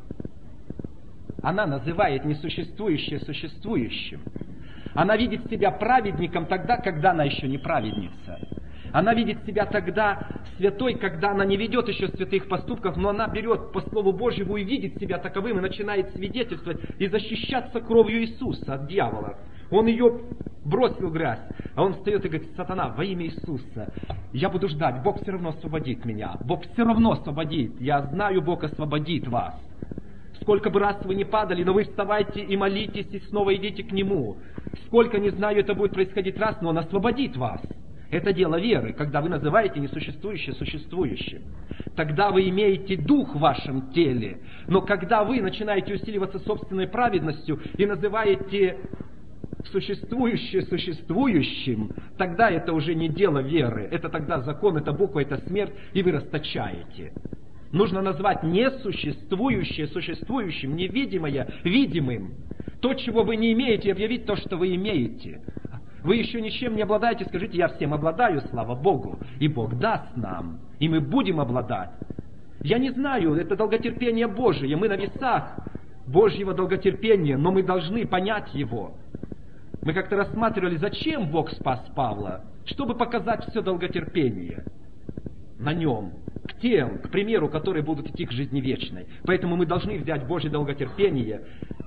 Она называет несуществующее существующим. Она видит себя праведником тогда, когда она еще не праведница. Она видит себя тогда святой, когда она не ведет еще святых поступков, но она берет по Слову Божьему и видит себя таковым, и начинает свидетельствовать и защищаться кровью Иисуса от дьявола. Он ее бросил в грязь, а он встает и говорит: сатана, во имя Иисуса, я буду ждать, Бог все равно освободит меня, Бог все равно освободит, я знаю, Бог освободит вас. Сколько бы раз вы не падали, но вы вставайте и молитесь, и снова идите к Нему. Сколько, не знаю, это будет происходить раз, но Он освободит вас. Это дело веры, когда вы называете несуществующее существующим. Тогда вы имеете дух в вашем теле. Но когда вы начинаете усиливаться собственной праведностью и называете существующее существующим, тогда это уже не дело веры. Это тогда закон, это буква, это смерть, и вы расточаете. Нужно назвать несуществующее существующим, невидимое видимым. То, чего вы не имеете, объявить то, что вы имеете. Вы еще ничем не обладаете, скажите: я всем обладаю, слава Богу, и Бог даст нам, и мы будем обладать. Я не знаю, это долготерпение Божие, мы на весах Божьего долготерпения, но мы должны понять его. Мы как-то рассматривали, зачем Бог спас Павла, чтобы показать все долготерпение на нем, к тем, к примеру, которые будут идти к жизни вечной. Поэтому мы должны взять Божье долготерпение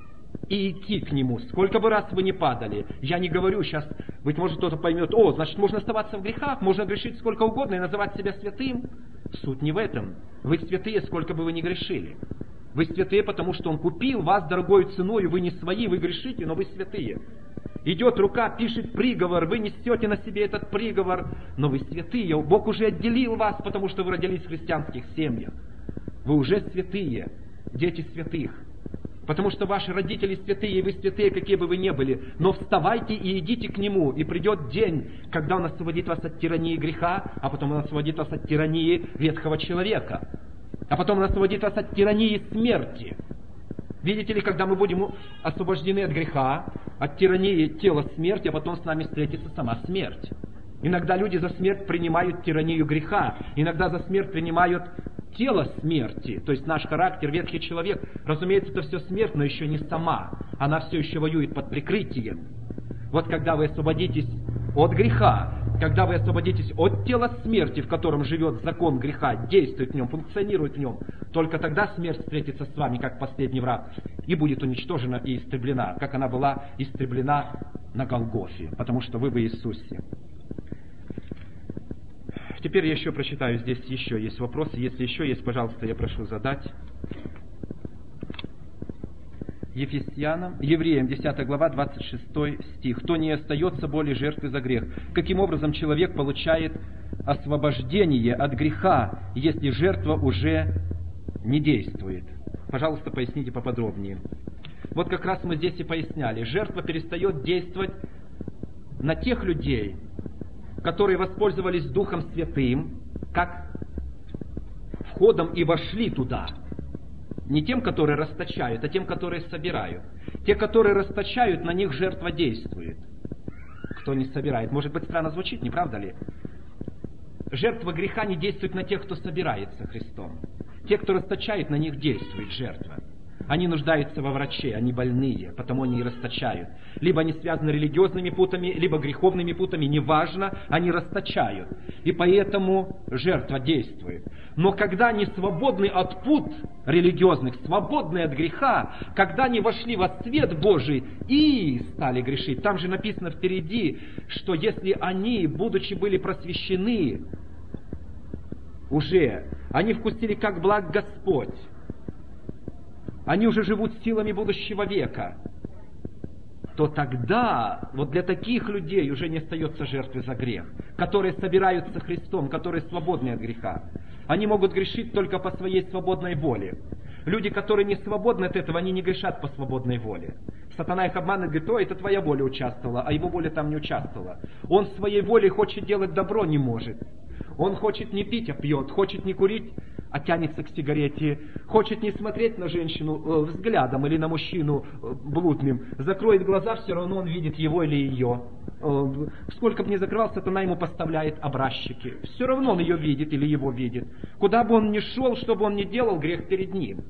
и идти к Нему. Сколько бы раз вы ни падали, я не говорю сейчас, быть может, кто-то поймет, значит, можно оставаться в грехах, можно грешить сколько угодно и называть себя святым. Суть не в этом. Вы святые, сколько бы вы ни грешили. Вы святые, потому что Он купил вас дорогой ценой, вы не свои, вы грешите, но вы святые. Идет рука, пишет приговор, вы несете на себе этот приговор, но вы святые. Бог уже отделил вас, потому что вы родились в христианских семьях. Вы уже святые, дети святых. Потому что ваши родители святые, и вы святые, какие бы вы ни были. Но вставайте и идите к Нему, и придет день, когда Он освободит вас от тирании греха, а потом Он освободит вас от тирании ветхого человека. А потом Он освободит вас от тирании смерти. Видите ли, когда мы будем освобождены от греха, от тирании тела смерти, а потом с нами встретится сама смерть. Иногда люди за смерть принимают тиранию греха, иногда за смерть принимают тело смерти, то есть наш характер, ветхий человек. Разумеется, это все смерть, но еще не сама. Она все еще воюет под прикрытием. Вот когда вы освободитесь от греха, когда вы освободитесь от тела смерти, в котором живет закон греха, действует в нем, функционирует в нем, только тогда смерть встретится с вами, как последний враг, и будет уничтожена и истреблена, как она была истреблена на Голгофе, потому что вы в Иисусе. Теперь я еще прочитаю, здесь еще есть вопросы. Если еще есть, пожалуйста, я прошу задать. Евреям, 10 глава, 26 стих. «Кто не остается более жертвы за грех». Каким образом человек получает освобождение от греха, если жертва уже не действует? Пожалуйста, поясните поподробнее. Вот как раз мы здесь и поясняли. Жертва перестает действовать на тех людей, которые воспользовались Духом Святым, как входом и вошли туда. Не тем, которые расточают, а тем, которые собирают. Те, которые расточают, на них жертва действует. Кто не собирает. Может быть, странно звучит, не правда ли? Жертва греха не действует на тех, кто собирается Христом. Те, кто расточает, на них действует жертва. Они нуждаются во враче, они больные, потому они и расточают. Либо они связаны религиозными путами, либо греховными путами, неважно, они расточают. И поэтому жертва действует. Но когда они свободны от пут религиозных, свободны от греха, когда они вошли во свет Божий и стали грешить, там же написано впереди, что если они, будучи были просвещены уже, они вкусили, как благ Господь, они уже живут силами будущего века, то тогда вот для таких людей уже не остается жертвы за грех, которые собираются Христом, которые свободны от греха. Они могут грешить только по своей свободной воле. Люди, которые не свободны от этого, они не грешат по свободной воле. Сатана их обманывает, говорит: это твоя воля участвовала, а его воля там не участвовала. Он своей волей хочет делать добро, не может. Он хочет не пить, а пьет, хочет не курить, а тянется к сигарете, хочет не смотреть на женщину взглядом или на мужчину блудным, закроет глаза, все равно он видит его или ее. Сколько бы ни закрывал, сатана ему поставляет образчики. Все равно он ее видит или его видит. Куда бы он ни шел, что бы он ни делал, грех перед ним.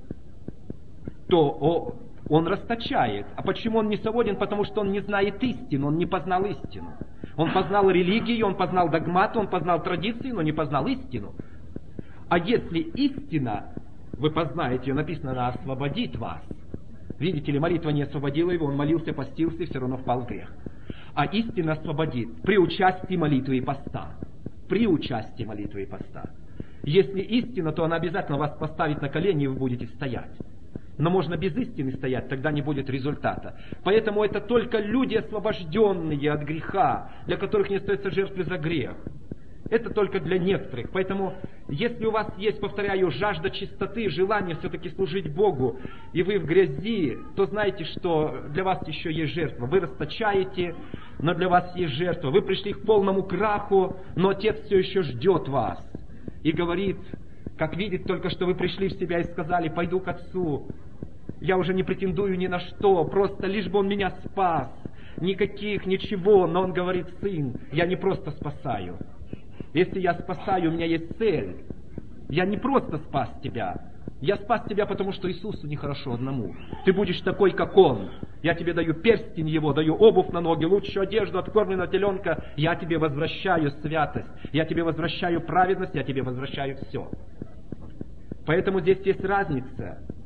То он расточает. А почему он не свободен? Потому что он не знает истину, он не познал истину. Он познал религию, он познал догматы, он познал традиции, но не познал истину. А если истина, вы познаете, написано, она освободит вас. Видите ли, молитва не освободила его, он молился, постился и все равно впал в грех. А истина освободит при участии молитвы и поста. При участии молитвы и поста. Если истина, то она обязательно вас поставит на колени, и вы будете стоять. Но можно без истины стоять, тогда не будет результата. Поэтому это только люди, освобожденные от греха, для которых не остается жертвы за грех. Это только для некоторых. Поэтому, если у вас есть, повторяю, жажда чистоты, желание все-таки служить Богу, и вы в грязи, то знайте, что для вас еще есть жертва. Вы расточаете, но для вас есть жертва. Вы пришли к полному краху, но Отец все еще ждет вас. И говорит, как видит только, что вы пришли в себя и сказали: пойду к Отцу. Я уже не претендую ни на что, просто лишь бы Он меня спас. Никаких, ничего, но Он говорит: сын, я не просто спасаю. Если я спасаю, у меня есть цель. Я не просто спас тебя. Я спас тебя, потому что Иисусу нехорошо одному. Ты будешь такой, как Он. Я тебе даю перстень Его, даю обувь на ноги, лучшую одежду, откормленного теленка. Я тебе возвращаю святость. Я тебе возвращаю праведность, я тебе возвращаю все. Поэтому здесь есть разница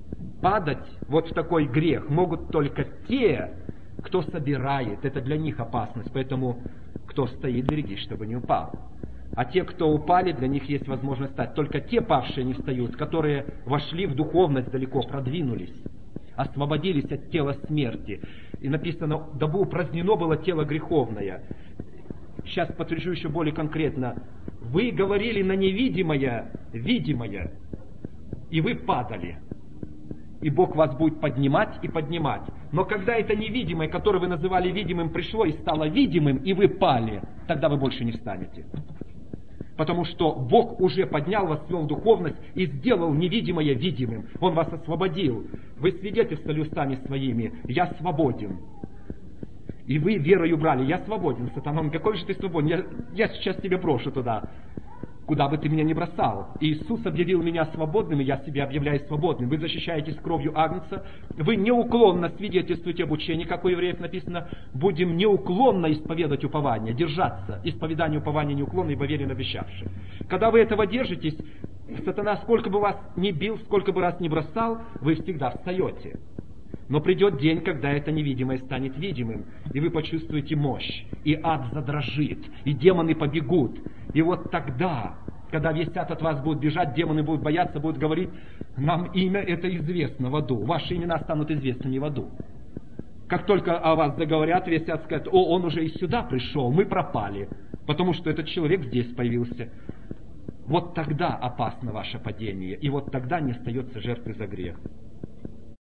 падать вот в такой грех могут только те, кто собирает. Это для них опасность. Поэтому кто стоит, берегись, чтобы не упал. А те, кто упали, для них есть возможность стать. Только те павшие не встают, которые вошли в духовность далеко, продвинулись, освободились от тела смерти. И написано, дабы упразднено было тело греховное. Сейчас подтвержу еще более конкретно. Вы говорили на невидимое, видимое, и вы падали. И Бог вас будет поднимать и поднимать. Но когда это невидимое, которое вы называли видимым, пришло и стало видимым, и вы пали, тогда вы больше не встанете. Потому что Бог уже поднял вас, ввел в духовность и сделал невидимое видимым. Он вас освободил. Вы свидетельствовали устами своими: «Я свободен». И вы верою брали: «Я свободен, сатана». Он: «Какой же ты свободен? Я сейчас тебя брошу туда, куда бы ты меня ни бросал». Иисус объявил меня свободным, и я себя объявляю свободным. Вы защищаетесь кровью Агнца, вы неуклонно свидетельствуете об учении, как у евреев написано: «Будем неуклонно исповедать упование», держаться, исповедание упования неуклонно, ибо верен обещавший. Когда вы этого держитесь, сатана сколько бы вас ни бил, сколько бы раз ни бросал, вы всегда встаете. Но придет день, когда это невидимое станет видимым, и вы почувствуете мощь, и ад задрожит, и демоны побегут. И вот тогда, когда весь ад от вас будет бежать, демоны будут бояться, будут говорить: «Нам имя это известно в аду». Ваши имена станут известными в аду. Как только о вас заговорят, весь ад скажет: «О, он уже и сюда пришел, мы пропали, потому что этот человек здесь появился». Вот тогда опасно ваше падение, и вот тогда не остается жертвы за грех.